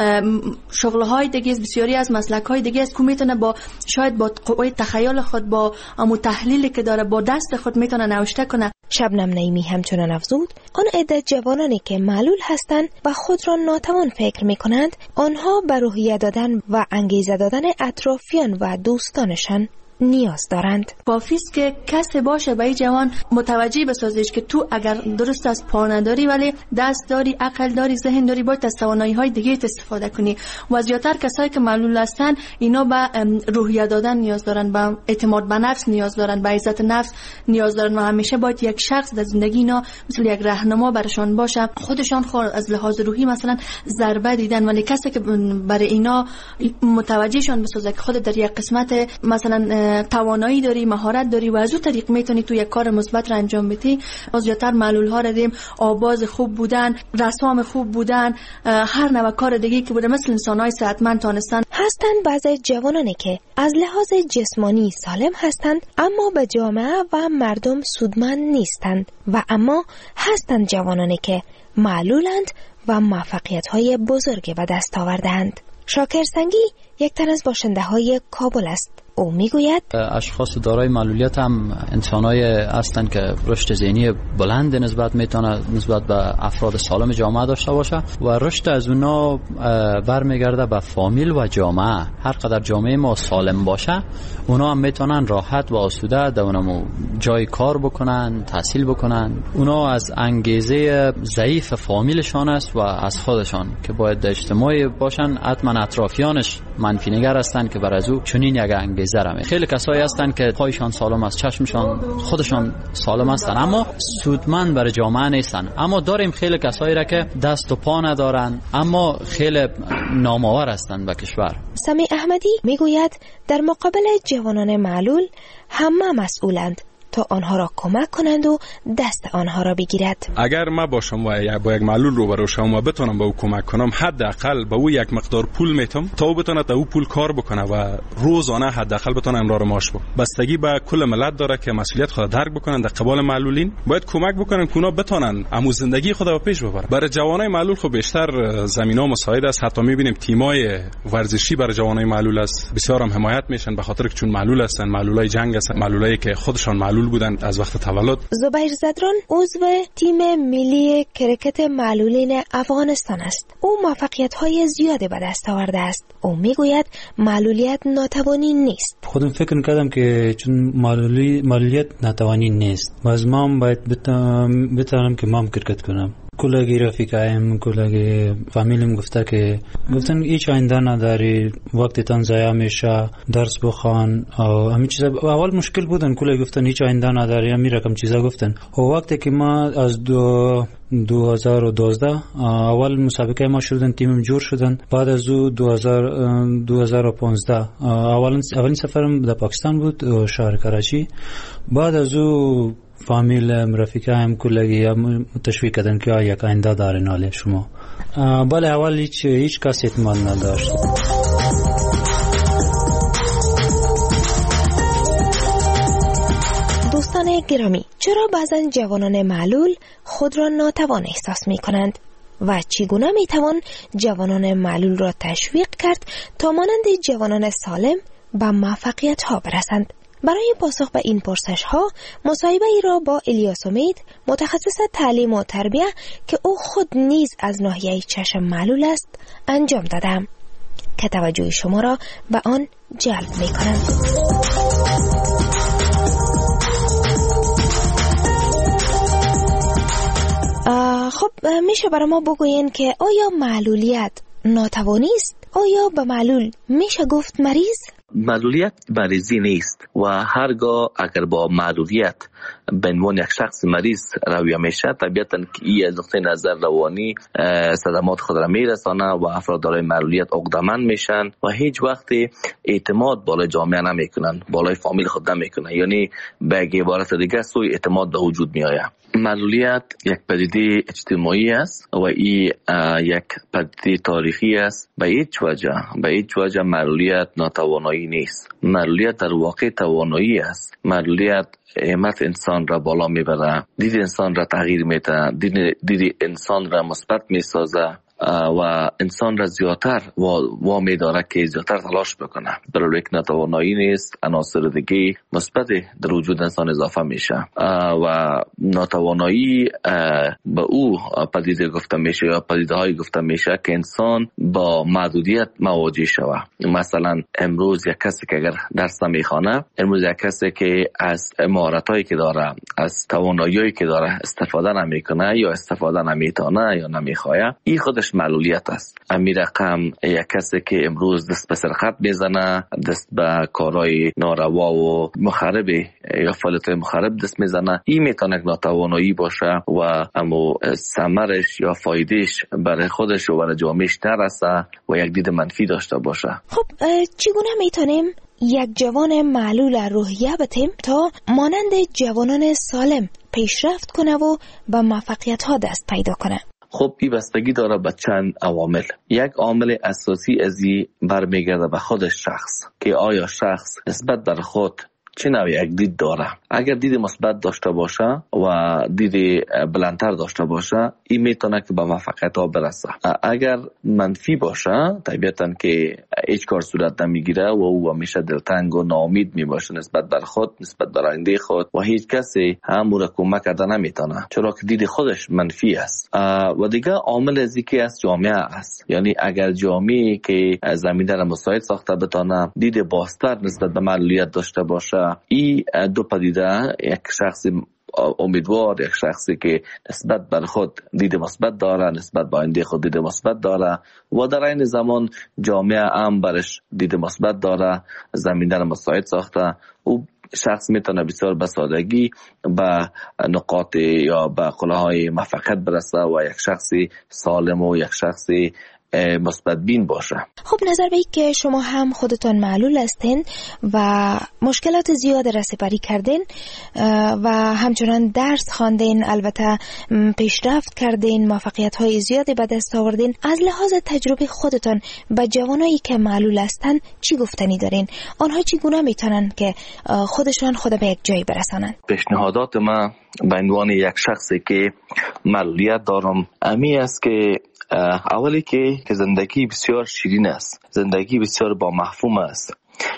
شغل‌های دیگه است، بسیاری از مسلک‌های دیگه است که میتونه با شاید با قوه تخیل خود، با امو تحلیلی که داره، با دست خود میتونه نوشته کنه. شبنم نعیمی همچنان افزود آن عده جوانانی که معلول هستند و خود را ناتوان فکر می‌کنند، آنها به روحیه دادن و انگیزه دادن اطرافیان و دوستانشان نیاز دارند. کافی است که کسی باشه به این جوان متوجه بسازیش که تو اگر درست از پا نداری ولی دست داری، عقل داری، ذهن داری، باید از توانایی‌های دیگه استفاده کنی. و زیاتر کسایی که معلول هستن اینا به روحیه دادن نیاز دارن، به اعتماد به نفس نیاز دارن، به عزت نفس نیاز دارن و همیشه باید یک شخص در زندگی اینا مثل یک راهنما برشان باشه. خودشان خود از لحاظ روحی مثلا ضربه دیدن، ولی کسی که برای اینا متوجهشان بسازه که خود در یک قسمت مثلا توانایی داری، مهارت داری و از اون طریق میتونی تو یک کار مثبت را انجام بدی. از زیادتر معلول ها را دیم آواز خوب بودن، رسام خوب بودن، هر نوع کار دیگه که بوده مثل انسان‌های صحتمند تانستن. هستند بعضی جوانانی که از لحاظ جسمانی سالم هستند اما به جامعه و مردم سودمند نیستند و اما هستند جوانانی که معلولند و موفقیت‌های بزرگی به دست آوردند. شاکر سنگی یک تن از باشنده های کابل است. او میگوید اشخاص دارای معلولیت هم انسانای هستند که رشد ذهنی بلند نسبت میتونه نسبت به افراد سالم جامعه داشته باشه و رشد از اونا برمیگرده به فامیل و جامعه. هر قدر جامعه ما سالم باشه اونا هم میتونن راحت و آسوده در اونمو جای کار بکنن، تحصیل بکنن. اونا از انگیزه ضعیف فامیلشان است و از خودشان که باید اجتماعی باشن. حتما اطرافیانش منفی نگر هستند که بر از او چنین یک انگیزه را می. خیلی کسایی هستند که پایشان سالم است، چشمشان خودشان سالم هستند اما سودمند برای جامعه نیستند. اما داریم خیلی کسایی را که دست و پا ندارند اما خیلی نامآور هستند به کشور. سمی احمدی میگوید در مقابل جوانان معلول همه مسئولند تا آنها را کمک کنند و دست آنها را بگیرد. اگر ما باشم و با یک معلول روبرو شم و بتونم به او کمک کنم، حداقل به او یک مقدار پول میتم تا او بتونه تا او پول کار بکنه و روزانه حداقل بتونه امرار معاش بکنه. بستگی به کل ملت داره که مسئولیت خود درک بکنن. در قبال معلولین باید کمک بکنن که اونا بتونن امو زندگی خود رو پیش ببرن. برای جوانای معلول خب بیشتر زمینا مساعد است. حتی میبینیم تیمای ورزشی برای جوانای معلول است، بسیار هم حمایت میشن به خاطر که چون معلول هستن، معلولای جنگ هستن، معلولایی که خودشان معلول بودند از وقت تولد. زبیر زدران عضو تیم ملی کرکت معلولین افغانستان است. او موفقیت‌های زیادی به دست آورده است. او میگوید معلولیت ناتوانی نیست. خودم فکر کردم که چون معلولی معلولیت ناتوانی نیست، باز ما باید بتونم که مام کرکت کنم. کلاگی رفیقایم، کلاگی فامیلیم گفته که گفتن هیچ آینده نداری، وقتی تان ضایع میشه، درس بخوان و همین چیزا. اول مشکل بودن، کلاگی گفتن هیچ آینده نداری، همین رقم چیزا گفتن. و وقتی که ما از دو دو هزار و دوازده اول مسابقه ما شدن، تیمم جور شدن. بعد از دو دو هزار و پانزده اولین اولین سفرم در پاکستان بود، شهر کراچی. بعد از او فامیل رفیقایم کلگی تشویق کردن که یک آینده دارین حالی شما. بله اول هیچ هیچ کسی اعتماد نداشت. دوستان گرامی، چرا بعضا جوانان معلول خود را ناتوان احساس می کنند و چگونه می توان جوانان معلول را تشویق کرد تا مانند جوانان سالم به موفقیت ها برسند؟ برای پاسخ به این پرسش ها مصاحبه ای را با الیاس امید، متخصص تعلیم و تربیه که او خود نیز از ناحیه چشم معلول است، انجام دادم که توجه شما را به آن جلب می کنم. خب میشه برای ما بگوین که آیا معلولیت ناتوانی است؟ آیا به معلول میشه گفت مریض؟ معلولیت مریضی نیست و هرگاه اگر با معلولیت به عنوان یک شخص مریض رویه میشه، طبیعتا که این از نقطه نظر روانی صدمات خود را میرسانه و افراد دارای معلولیت عقده‌مند میشن و هیچ وقت اعتماد بالای جامعه نمیکنن، بالای فامیل خود نمیکنن، یعنی به عبارت دیگه سوء اعتماد به وجود میآید. معلولیت یک پدیده اجتماعی است و این یک پدیده تاریخی است. به هیچ وجه به هیچ وجه معلولیت ناتوانایی نیست. معلولیت در واقع توانایی است. معلولیت همت انسان را بالا میبره، دید انسان را تغییر میده، دید, دید انسان را مثبت میسازه و انسان را زیادتر وامی داره که زیادتر تلاش بکنه. در یک ناتوانایی نیست، عناصر دیگه مثبت در وجود انسان اضافه میشه و ناتوانایی به او پدیده گفته میشه یا پدیده های گفته میشه که انسان با محدودیت مواجه شوه. مثلا امروز یک کسی که اگر درس نمیخوانه، امروز یک کسی که از مهارت هایی که داره، از توانایی که داره استفاده نمیکنه یا استفاده نمیتونه یا نمیخواه، این خودش معلولیت است. امی رقم یک کسی که امروز دست به سرقت میزنه، دست به کارهای ناروا و مخرب یا فعالیت مخرب دست میزنه، این میتونه ناتوانایی باشه و اما ثمرش یا فایدهش برای خودش و برای جامعهش نرسه و یک دید منفی داشته باشه. خب چگونه میتونیم یک جوان معلول روحیه بتیم تا مانند جوانان سالم پیشرفت کنه و به موفقیت ها دست پیدا کنه؟ خب این بستگی داره به چند عوامل. یک عامل اساسی از این برمیگرده به خود شخص که آیا شخص نسبت در خود چه نوع یک دید داره. اگر دید مثبت داشته باشه و دید بلندتر داشته باشه، این میتونه که به موفقیت ها برسه. اگر منفی باشه، طبیعتا که هیچ کار صورت نمیگیره و او همیشه دلتنگ و ناامید میباشه نسبت بر خود، نسبت بر آینده خود و هیچ کسی هم او را کمک کرده نمیتونه، چرا که دید خودش منفی است. و دیگه عامل از اینکه از جامعه است، یعنی اگر جامعه که زمینه را مساعد ساخته بتونه دید بازتر نسبت به معلولیت داشته باشه، این دو پدیده، یک شخص امیدوار، یک شخصی که نسبت بر خود دید مثبت داره، نسبت به آینده خود دید مثبت داره و در این زمان جامعه هم برش دید مثبت داره، زمینه را مساعد ساخته، او شخص میتونه بسیار به سادگی به نقاط یا به قله‌های موفقیت برسه و یک شخصی سالم و یک شخصی مثبت بین باشه. خب نظر به که شما هم خودتان معلول هستین و مشکلات زیاد را سپری کردین و همچنان درس خواندین، البته پیشرفت کردین، موفقیت های زیادی به دست آوردین، از لحاظ تجربه خودتان به جوانایی که معلول هستن چی گفتنی دارین؟ آنها چگونه میتونن که خودشان خود به یک جایی برسانن؟ پیشنهادات من به عنوان یک شخصی که معلولیت دارم امی است که اولی که زندگی بسیار شیرین است، زندگی بسیار با مفهوم است.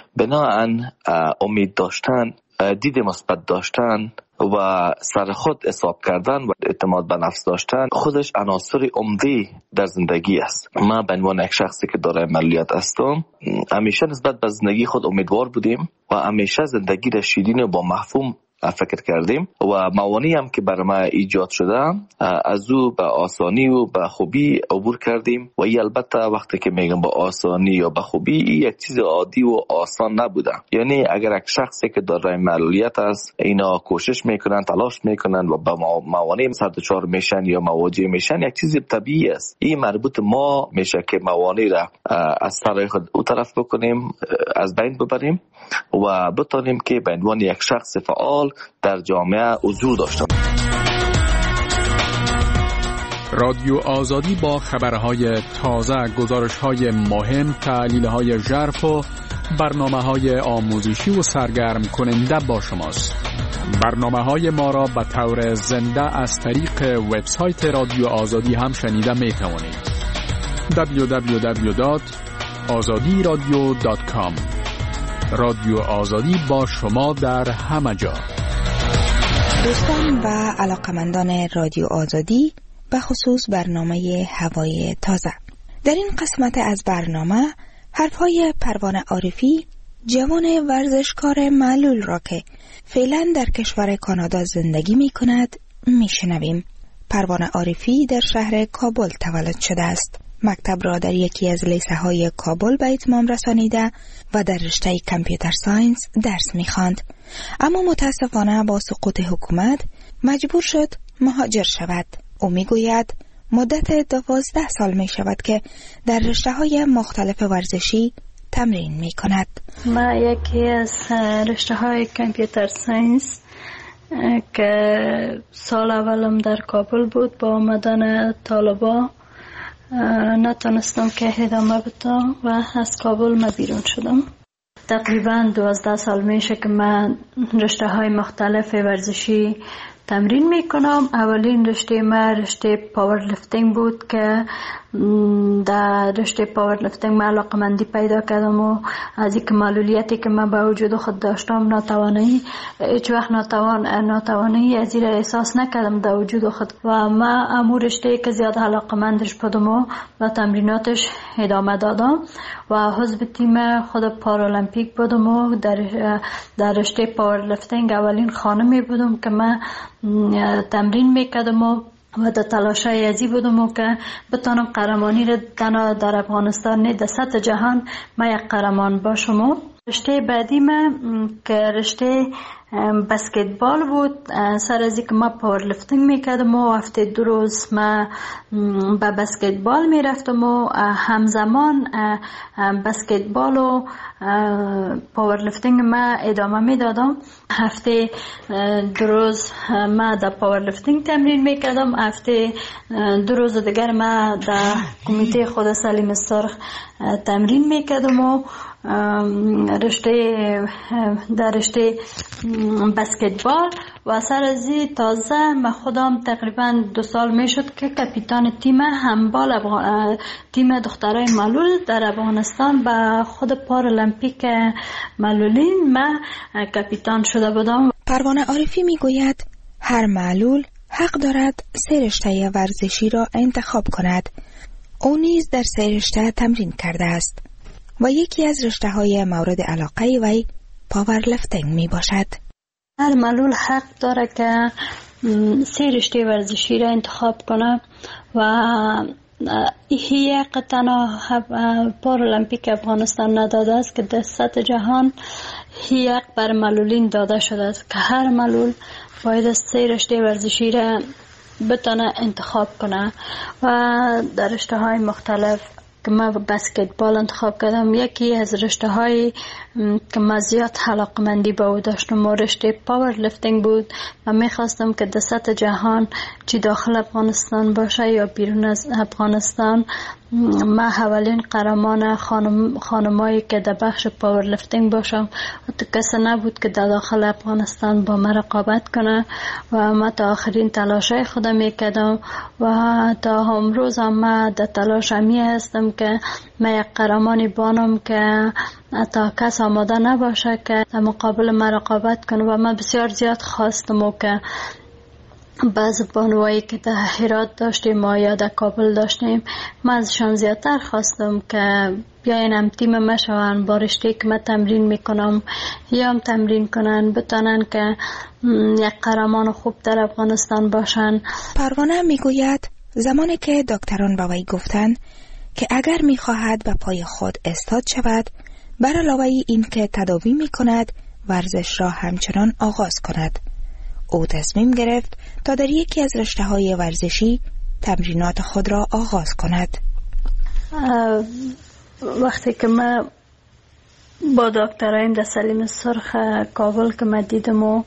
بناهن امید داشتن، دید مثبت داشتن و سر خود حساب کردن و اعتماد به نفس داشتن خودش عناصر عمده در زندگی است. من به عنوان یک شخصی که دارای معلولیت هستم، همیشه نسبت به زندگی خود امیدوار بودیم و همیشه زندگی را شیرین و با مفهوم فکر کردیم و موانعی هم که برای ما ایجاد شده از او به آسانی و به خوبی عبور کردیم و این البته وقتی که میگم با آسانی یا به خوبی، این یک چیز عادی و آسان نبوده. یعنی اگر یک شخصی که دارای معلولیت است اینا کوشش میکنن، تلاش میکنن و به موانع سر دچار میشن یا مواجه میشن، یک چیز طبیعی است. این مربوط ما میشه که موانع را از سر خود او طرف بکنیم، از بین ببریم و بتونیم که به عنوان یک شخص فعال در جامعه حضور داشته. رادیو آزادی با خبرهای تازه، گزارش‌های مهم، تحلیل‌های ژرف و برنامه‌های آموزشی و سرگرم کننده با شماست. برنامه‌های ما را به طور زنده از طریق وبسایت رادیو آزادی هم شنیده می‌توانید. دبلیو دبلیو دبلیو دات آزادی رادیو دات کام. رادیو آزادی با شما در همه جا. دوستان و علاقمندان رادیو آزادی، به خصوص برنامه هوای تازه، در این قسمت از برنامه حرفهای پروانه عارفی، جوان ورزشکار معلول را که فعلا در کشور کانادا زندگی می کند می شنویم. پروانه عارفی در شهر کابل تولد شده است. مکتب را در یکی از لیسه های کابل به اتمام رسانیده و در رشته کامپیوتر ساینس درس می‌خواند. اما متاسفانه با سقوط حکومت مجبور شد مهاجر شود. او میگوید مدت دوازده سال می شود که در رشته های مختلف ورزشی تمرین می کند. ما یکی از رشته های کامپیوتر ساینس که سال اولم در کابل بود، با آمدن طالبا نتونستم که ادامه بدم و از کابل ما بیرون شدم. تقریبا دوازده سال میشه که من رشته های مختلف ورزشی تمرین میکنم. اولین رشته ما رشته پاور لفتینگ بود که در رشته پاور لفتینگ من علاقمندی پیدا کردم و از اینکه معلولیتی که من با وجود خود داشتم، ناتوانی هیچ وقت ناتوان ناتوانی از این احساس نکردم در وجود خود و من امور رشته که زیاد علاقمندش بودم و با تمریناتش ادامه دادم و حزب تیم خود پارالمپیک بودم و در در رشته پاور لفتینگ اولین خانمی بودم که من تمرین میکردم و و در تلاشای ازی بودم که بتانم قهرمانی را تنها در افغانستان نه در سطح جهان ما یک قهرمان باشم. رشته بعدی ما که رشته بسکتبال بود. سر از اینکه ما پاور لفتینگ میکردم و هفته دو روز ما با بسکتبال میرفتم و همزمان بسکتبال و پاور لفتینگ ما ادامه میدادم. هفته دو روز ما در پاور لفتینگ تمرین میکردم، هفته دو روز دیگر ما در کمیته خود سلیم سرخ تمرین میکردم و رشته در رشته بسکتبال و سر ازی تازه من خودم تقریبا دو سال میشد که کاپیتان تیم هندبال افغان... تیم دخترای معلول در افغانستان با خود پارالمپیک معلولین من کاپیتان شده بودم. پروانه عارفی میگوید هر معلول حق دارد سه رشته ورزشی را انتخاب کند. او نیز در سه رشته تمرین کرده است و یکی از رشته های مورد علاقه وی پاور لفتینگ می باشد. هر معلول حق داره که سه رشته ورزشی را انتخاب کنه و یک تنها پارالمپیک افغانستان نداده است که در سطح جهان یک بر معلولین داده شده است که هر معلول باید سه رشته ورزشی را بتونه انتخاب کنه و در رشته های مختلف که من بسکتبال انتخاب کردم. یکی از رشته های که من زیاد علاقمندی با او داشتم و رشته پاور لفتینگ بود و میخواستم که در سطح جهان چی داخل افغانستان باشه یا بیرون از افغانستان من اولین قهرمان خانم خانمایی که در بخش پاور لفتینگ باشم و تو کسی نبود که در داخل افغانستان با من رقابت کنه و من تا آخرین تلاشای خودم میکردم و تا امروز هم من در تلاش همی هستم که من یک قهرمانی بانم که تا کس آماده نباشه که در مقابل من رقابت کنه و من بسیار زیاد خواستم و که بعض بانوایی که در هرات داشتیم ما یا در کابل داشتیم من ازشان زیادتر خواستم که بیاین هم تیم ما شوان با رشته که من تمرین میکنم یا هم تمرین کنن بتانن که یک قهرمان خوب در افغانستان باشن. پروانه میگوید زمانی که دکتران با وی گفتند که اگر میخواهد به پای خود استاد شود بر علاوه این که تداوی میکند ورزش را همچنان آغاز کند. او تصمیم گرفت تا در یکی از رشته‌های ورزشی تمرینات خود را آغاز کند. وقتی که من با دکترایم در سلیم سرخ کابل که من دیدم و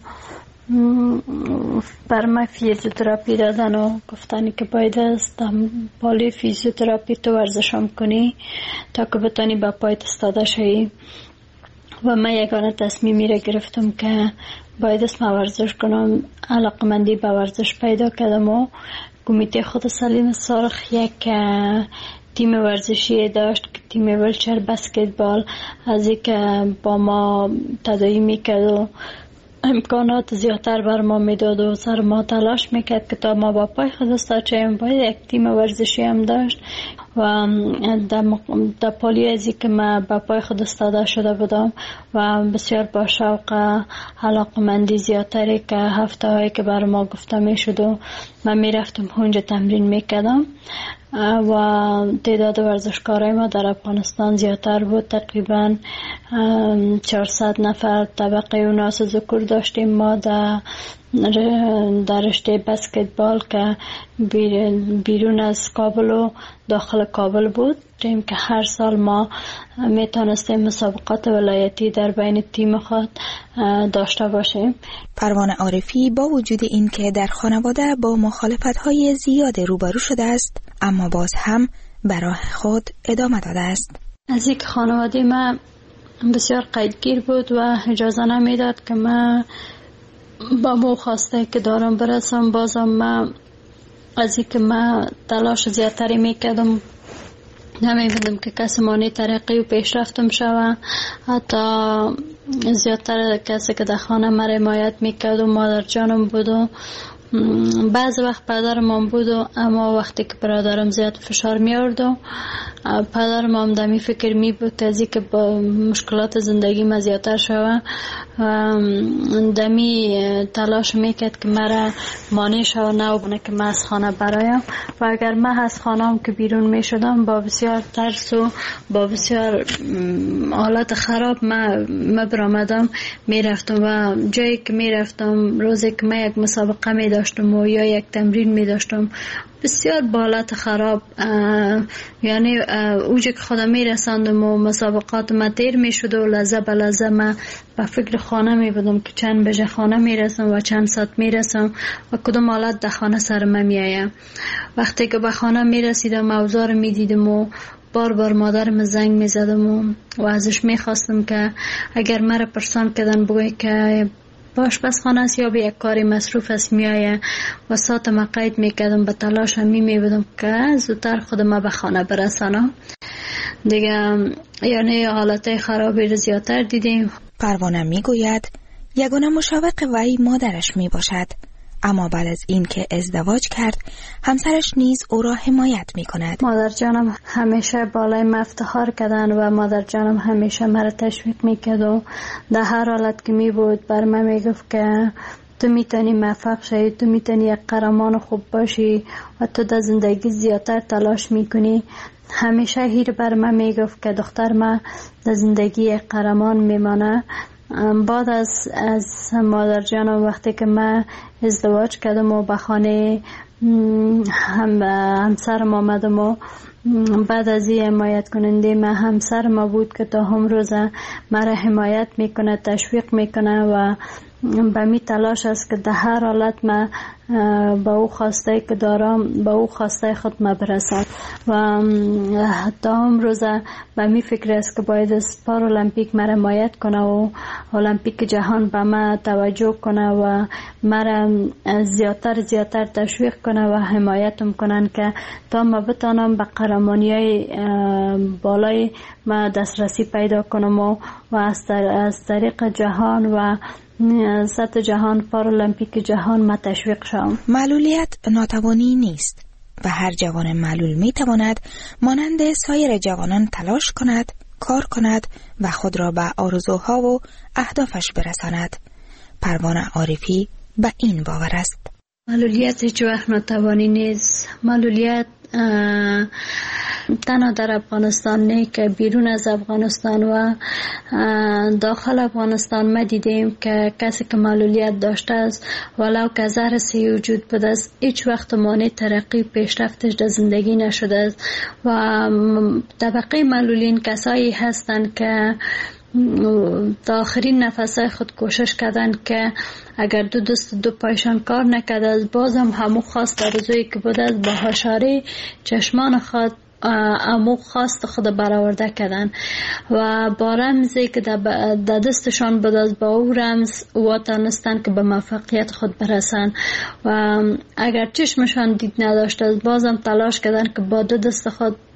بر من فیزیوتراپی دادن و گفتن که باید است بالی فیزیوتراپی تو ورزشم کنی تا که بتانی با پایت استاده شوی و من یگانه تصمیمی را گرفتم که باید است من ورزش کنم. علاقمندی به ورزش پیدا کردم و کمیته خود سلیم سرخ یک تیم ورزشی داشت که تیم ویلچر بسکتبال از این که با ما تداعی میکرد و امکانات زیادتر بر ما میداد و سر ما تلاش میکرد که تا ما با پای خود استاد شویم. باید یک تیم ورزشی هم داشت و در پالیزی که من به پای خود استاده شده بودم و بسیار با شوق علاقمندی زیادتری که هفته هایی که بر ما گفته می شد و من می رفتم اونجا تمرین می کردم و تعداد ورزشکارای ما در افغانستان زیادتر بود. تقریبا چهارصد نفر طبقه اوناس ذکر داشتیم ما در در رشته بسکتبال که بیرون از کابل و داخل کابل بود. تیم که هر سال ما میتونستیم مسابقات ولایتی در بین تیم خود داشته باشیم. پروانه عارفی با وجود این که در خانواده با مخالفت‌های زیاد روبرو شده است، اما باز هم برای خود ادامه داده است. از یک خانواده من بسیار قیدگیر بود و اجازه نمیداد که من با مو خواسته که دارم برسم. بازم من از این که من تلاش زیادتری میکردم، نمی‌بینم که کسی مانی ترقی و پیشرفتم شوه. حتی زیادتر کسی که در خانه من حمایت میکرد و مادر جانم بود و بعض وقت پدرم هم بود و اما وقتی که برادرم زیاد فشار میارد و پدرم هم دمی فکر می بود از که با مشکلات زندگی ما زیادتر شوه دمی تلاش میکرد که مرا مانع شوه نه و که من از خانه برایم. و اگر من از خانه هم که بیرون می شدم با بسیار ترس و با بسیار حالت خراب من برآمدم می رفتم و جایی که می رفتم روزی که من یک مسابقه می داشتم و یا یک تمرین می داشتم بسیار بالات خراب، یعنی اوجه که خودم می رساندم و مسابقات ما تیر می شد و لحظه به لحظه ما به فکر خانه می بودم که چند بجه خانه می رسم و چند ساعت می رسم و کدوم حالت در خانه سر من می آیم. وقتی که به خانه می رسیدم اوضاع می دیدم و بار بار مادرم زنگ می زدم و, و ازش می خواستم که اگر مرا پرسان کردن بگوی که باش بس خانه است یا به یک کاری مصروف است می آید و ساعت ما قید می کردم به تلاش می می بودم که زودتر خودم به خانه برسانم دیگه. یعنی حالت خرابی رو زیادتر دیدیم. پروانه می گوید یگانه مشوق وی مادرش می باشد، اما بعد از این که ازدواج کرد همسرش نیز او را حمایت می کند. مادر جانم همیشه بالای ما افتخار کردن و مادر جانم همیشه مرا تشویق می کرد و در هر حالت که می بود بر من می گفت که تو میتونی موفق شی، تو میتونی یک قهرمان خوب باشی و تو در زندگی زیادتر تلاش میکنی. همیشه هیر بر من میگفت که دختر من در زندگی یک قهرمان میمانه. بعد از از مادر جانم وقتی که من ازدواج کردم و به خانه هم همسرم آمدم و بعد از این حمایت کننده من همسر ما بود که تا هم روزه مرا حمایت میکنه، تشویق میکنه و به می تلاش است که در هر حالت ما با او خواسته که دارم با او خواسته خود ما برسد و تا هم روزه به می فکر است که باید از پارالمپیک مرا حمایت کنه و المپیک جهان به ما توجه کنه و مرا زیادتر زیادتر تشویق کنه و حمایتم کنن که تا ما بتانم به قهرمانی‌های بالای ما دسترسی پیدا کنم و از طریق جهان و سطح جهان پارالمپیک جهان ما تشویق شوم. معلولیت ناتوانی نیست و هر جوان معلول می تواند مانند سایر جوانان تلاش کند، کار کند و خود را به آرزوها و اهدافش برساند. پروانه عارفی به این باور است. معلولیت هیچ وقت ناتوانی نیست. معلولیت تنها در افغانستان نه که بیرون از افغانستان و داخل افغانستان ما دیدیم که کسی که معلولیت داشته است ولو که زهر سی وجود بوده است هیچ وقت مانع ترقی پیشرفتش در زندگی نشده است و طبقه معلولین کسایی هستند که تا آخرین نفسای خود کوشش کردن که اگر دو دست دو پایشان کار نکرده از بازم همو خواست آرزویی که بود از با هشاری چشمان خود امو خواست خود برآورده کردن و با رمزی که در دستشان بود از با او رمز واتانستن که به موفقیت خود برسن و اگر چشمشان دید نداشت از بازم تلاش کردن که با دو دست خود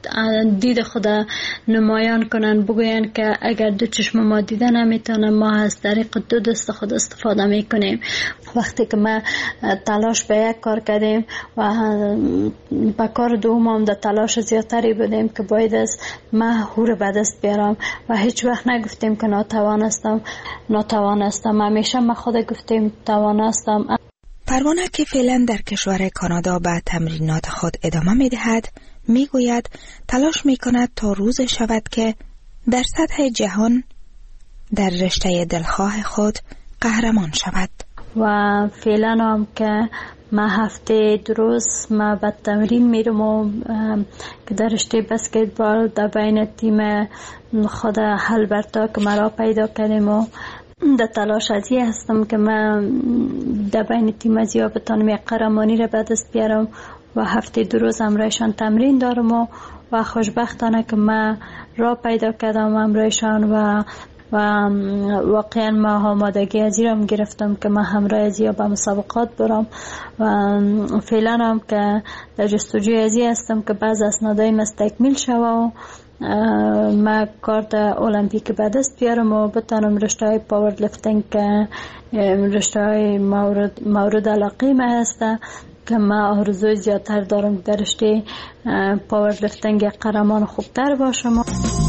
دید خود نمایان کنن، بگوین که اگر دو چشم ما دیده نمیتونه، ما از طریق دو دست خود استفاده میکنیم. وقتی که ما تلاش به یک کار کردیم و به کار دوم هم در تلاش زیادتری بودیم که باید از ما هور به دست بیارم و هیچ وقت نگفتیم که ناتوانستم ناتوانستم همیشه ما خود گفتیم توانستم. پروانه که فعلا در کشور کانادا به تمرینات خود ادامه می دهد، می گوید تلاش می کند تا روز شود که در سطح جهان در رشته دلخواه خود قهرمان شود. و فعلا هم که ما هفته دو روز ما به تمرین میرم و که در رشته بسکتبال در بین تیم خود هلبرتا که مرا پیدا کردیم و در تلاش ازی هستم که من در بین تیم ازیا بتانم یک قهرمانی را به دست بیارم و هفته دو روز امرایشان تمرین دارم و, و خوشبختانه که من را پیدا کردم امرایشان و و واقعا ما آمادگی ازی را گرفتم که من همراه ازیا به مسابقات برم و فعلا هم که در جستجوی ازی هستم که بعض اسنادای مستکمیل شوه و ما کارت المپیک به دست بیارم و بتانم رشته های پاور لفتینگ که رشته های مورد, مورد علاقه ما هسته که ما آرزوی زیادتر دارم در رشته پاور لفتینگ قهرمان خوبتر باشم.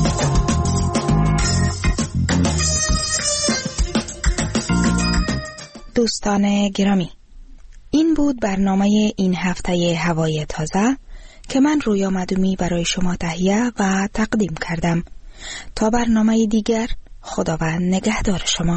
دوستان گرامی، این بود برنامه این هفته هوای تازه که من رویا مدومی برای شما تهیه و تقدیم کردم. تا برنامه دیگر، خداوند نگهدار شما.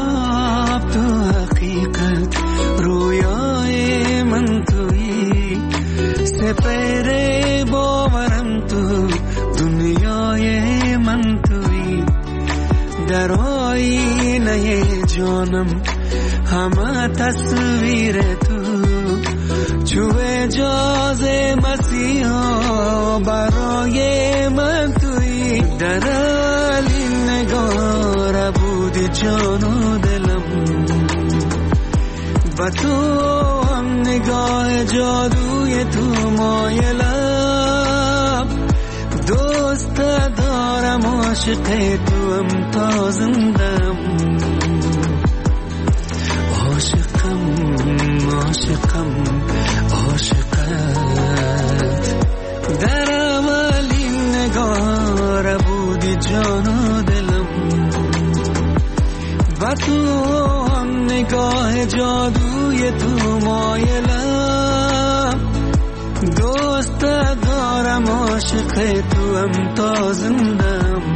تو خواب تو حقیقت رویای من تویی در آینه جانم همه تصویر تو، چو اجازه مسیحا برای من توی، در علی نگار بودی جان و دلم، با تو هم نگاه جادوی تو مایلم، دوست دارم عاشق تو هم تا زندم، عاشقم عاشقم عاشقت، در اولی نگار بودی جان و دلم، و تو هم نگاه جادوی تو مایلم، دوست دارم عاشق تو هم تا زندم.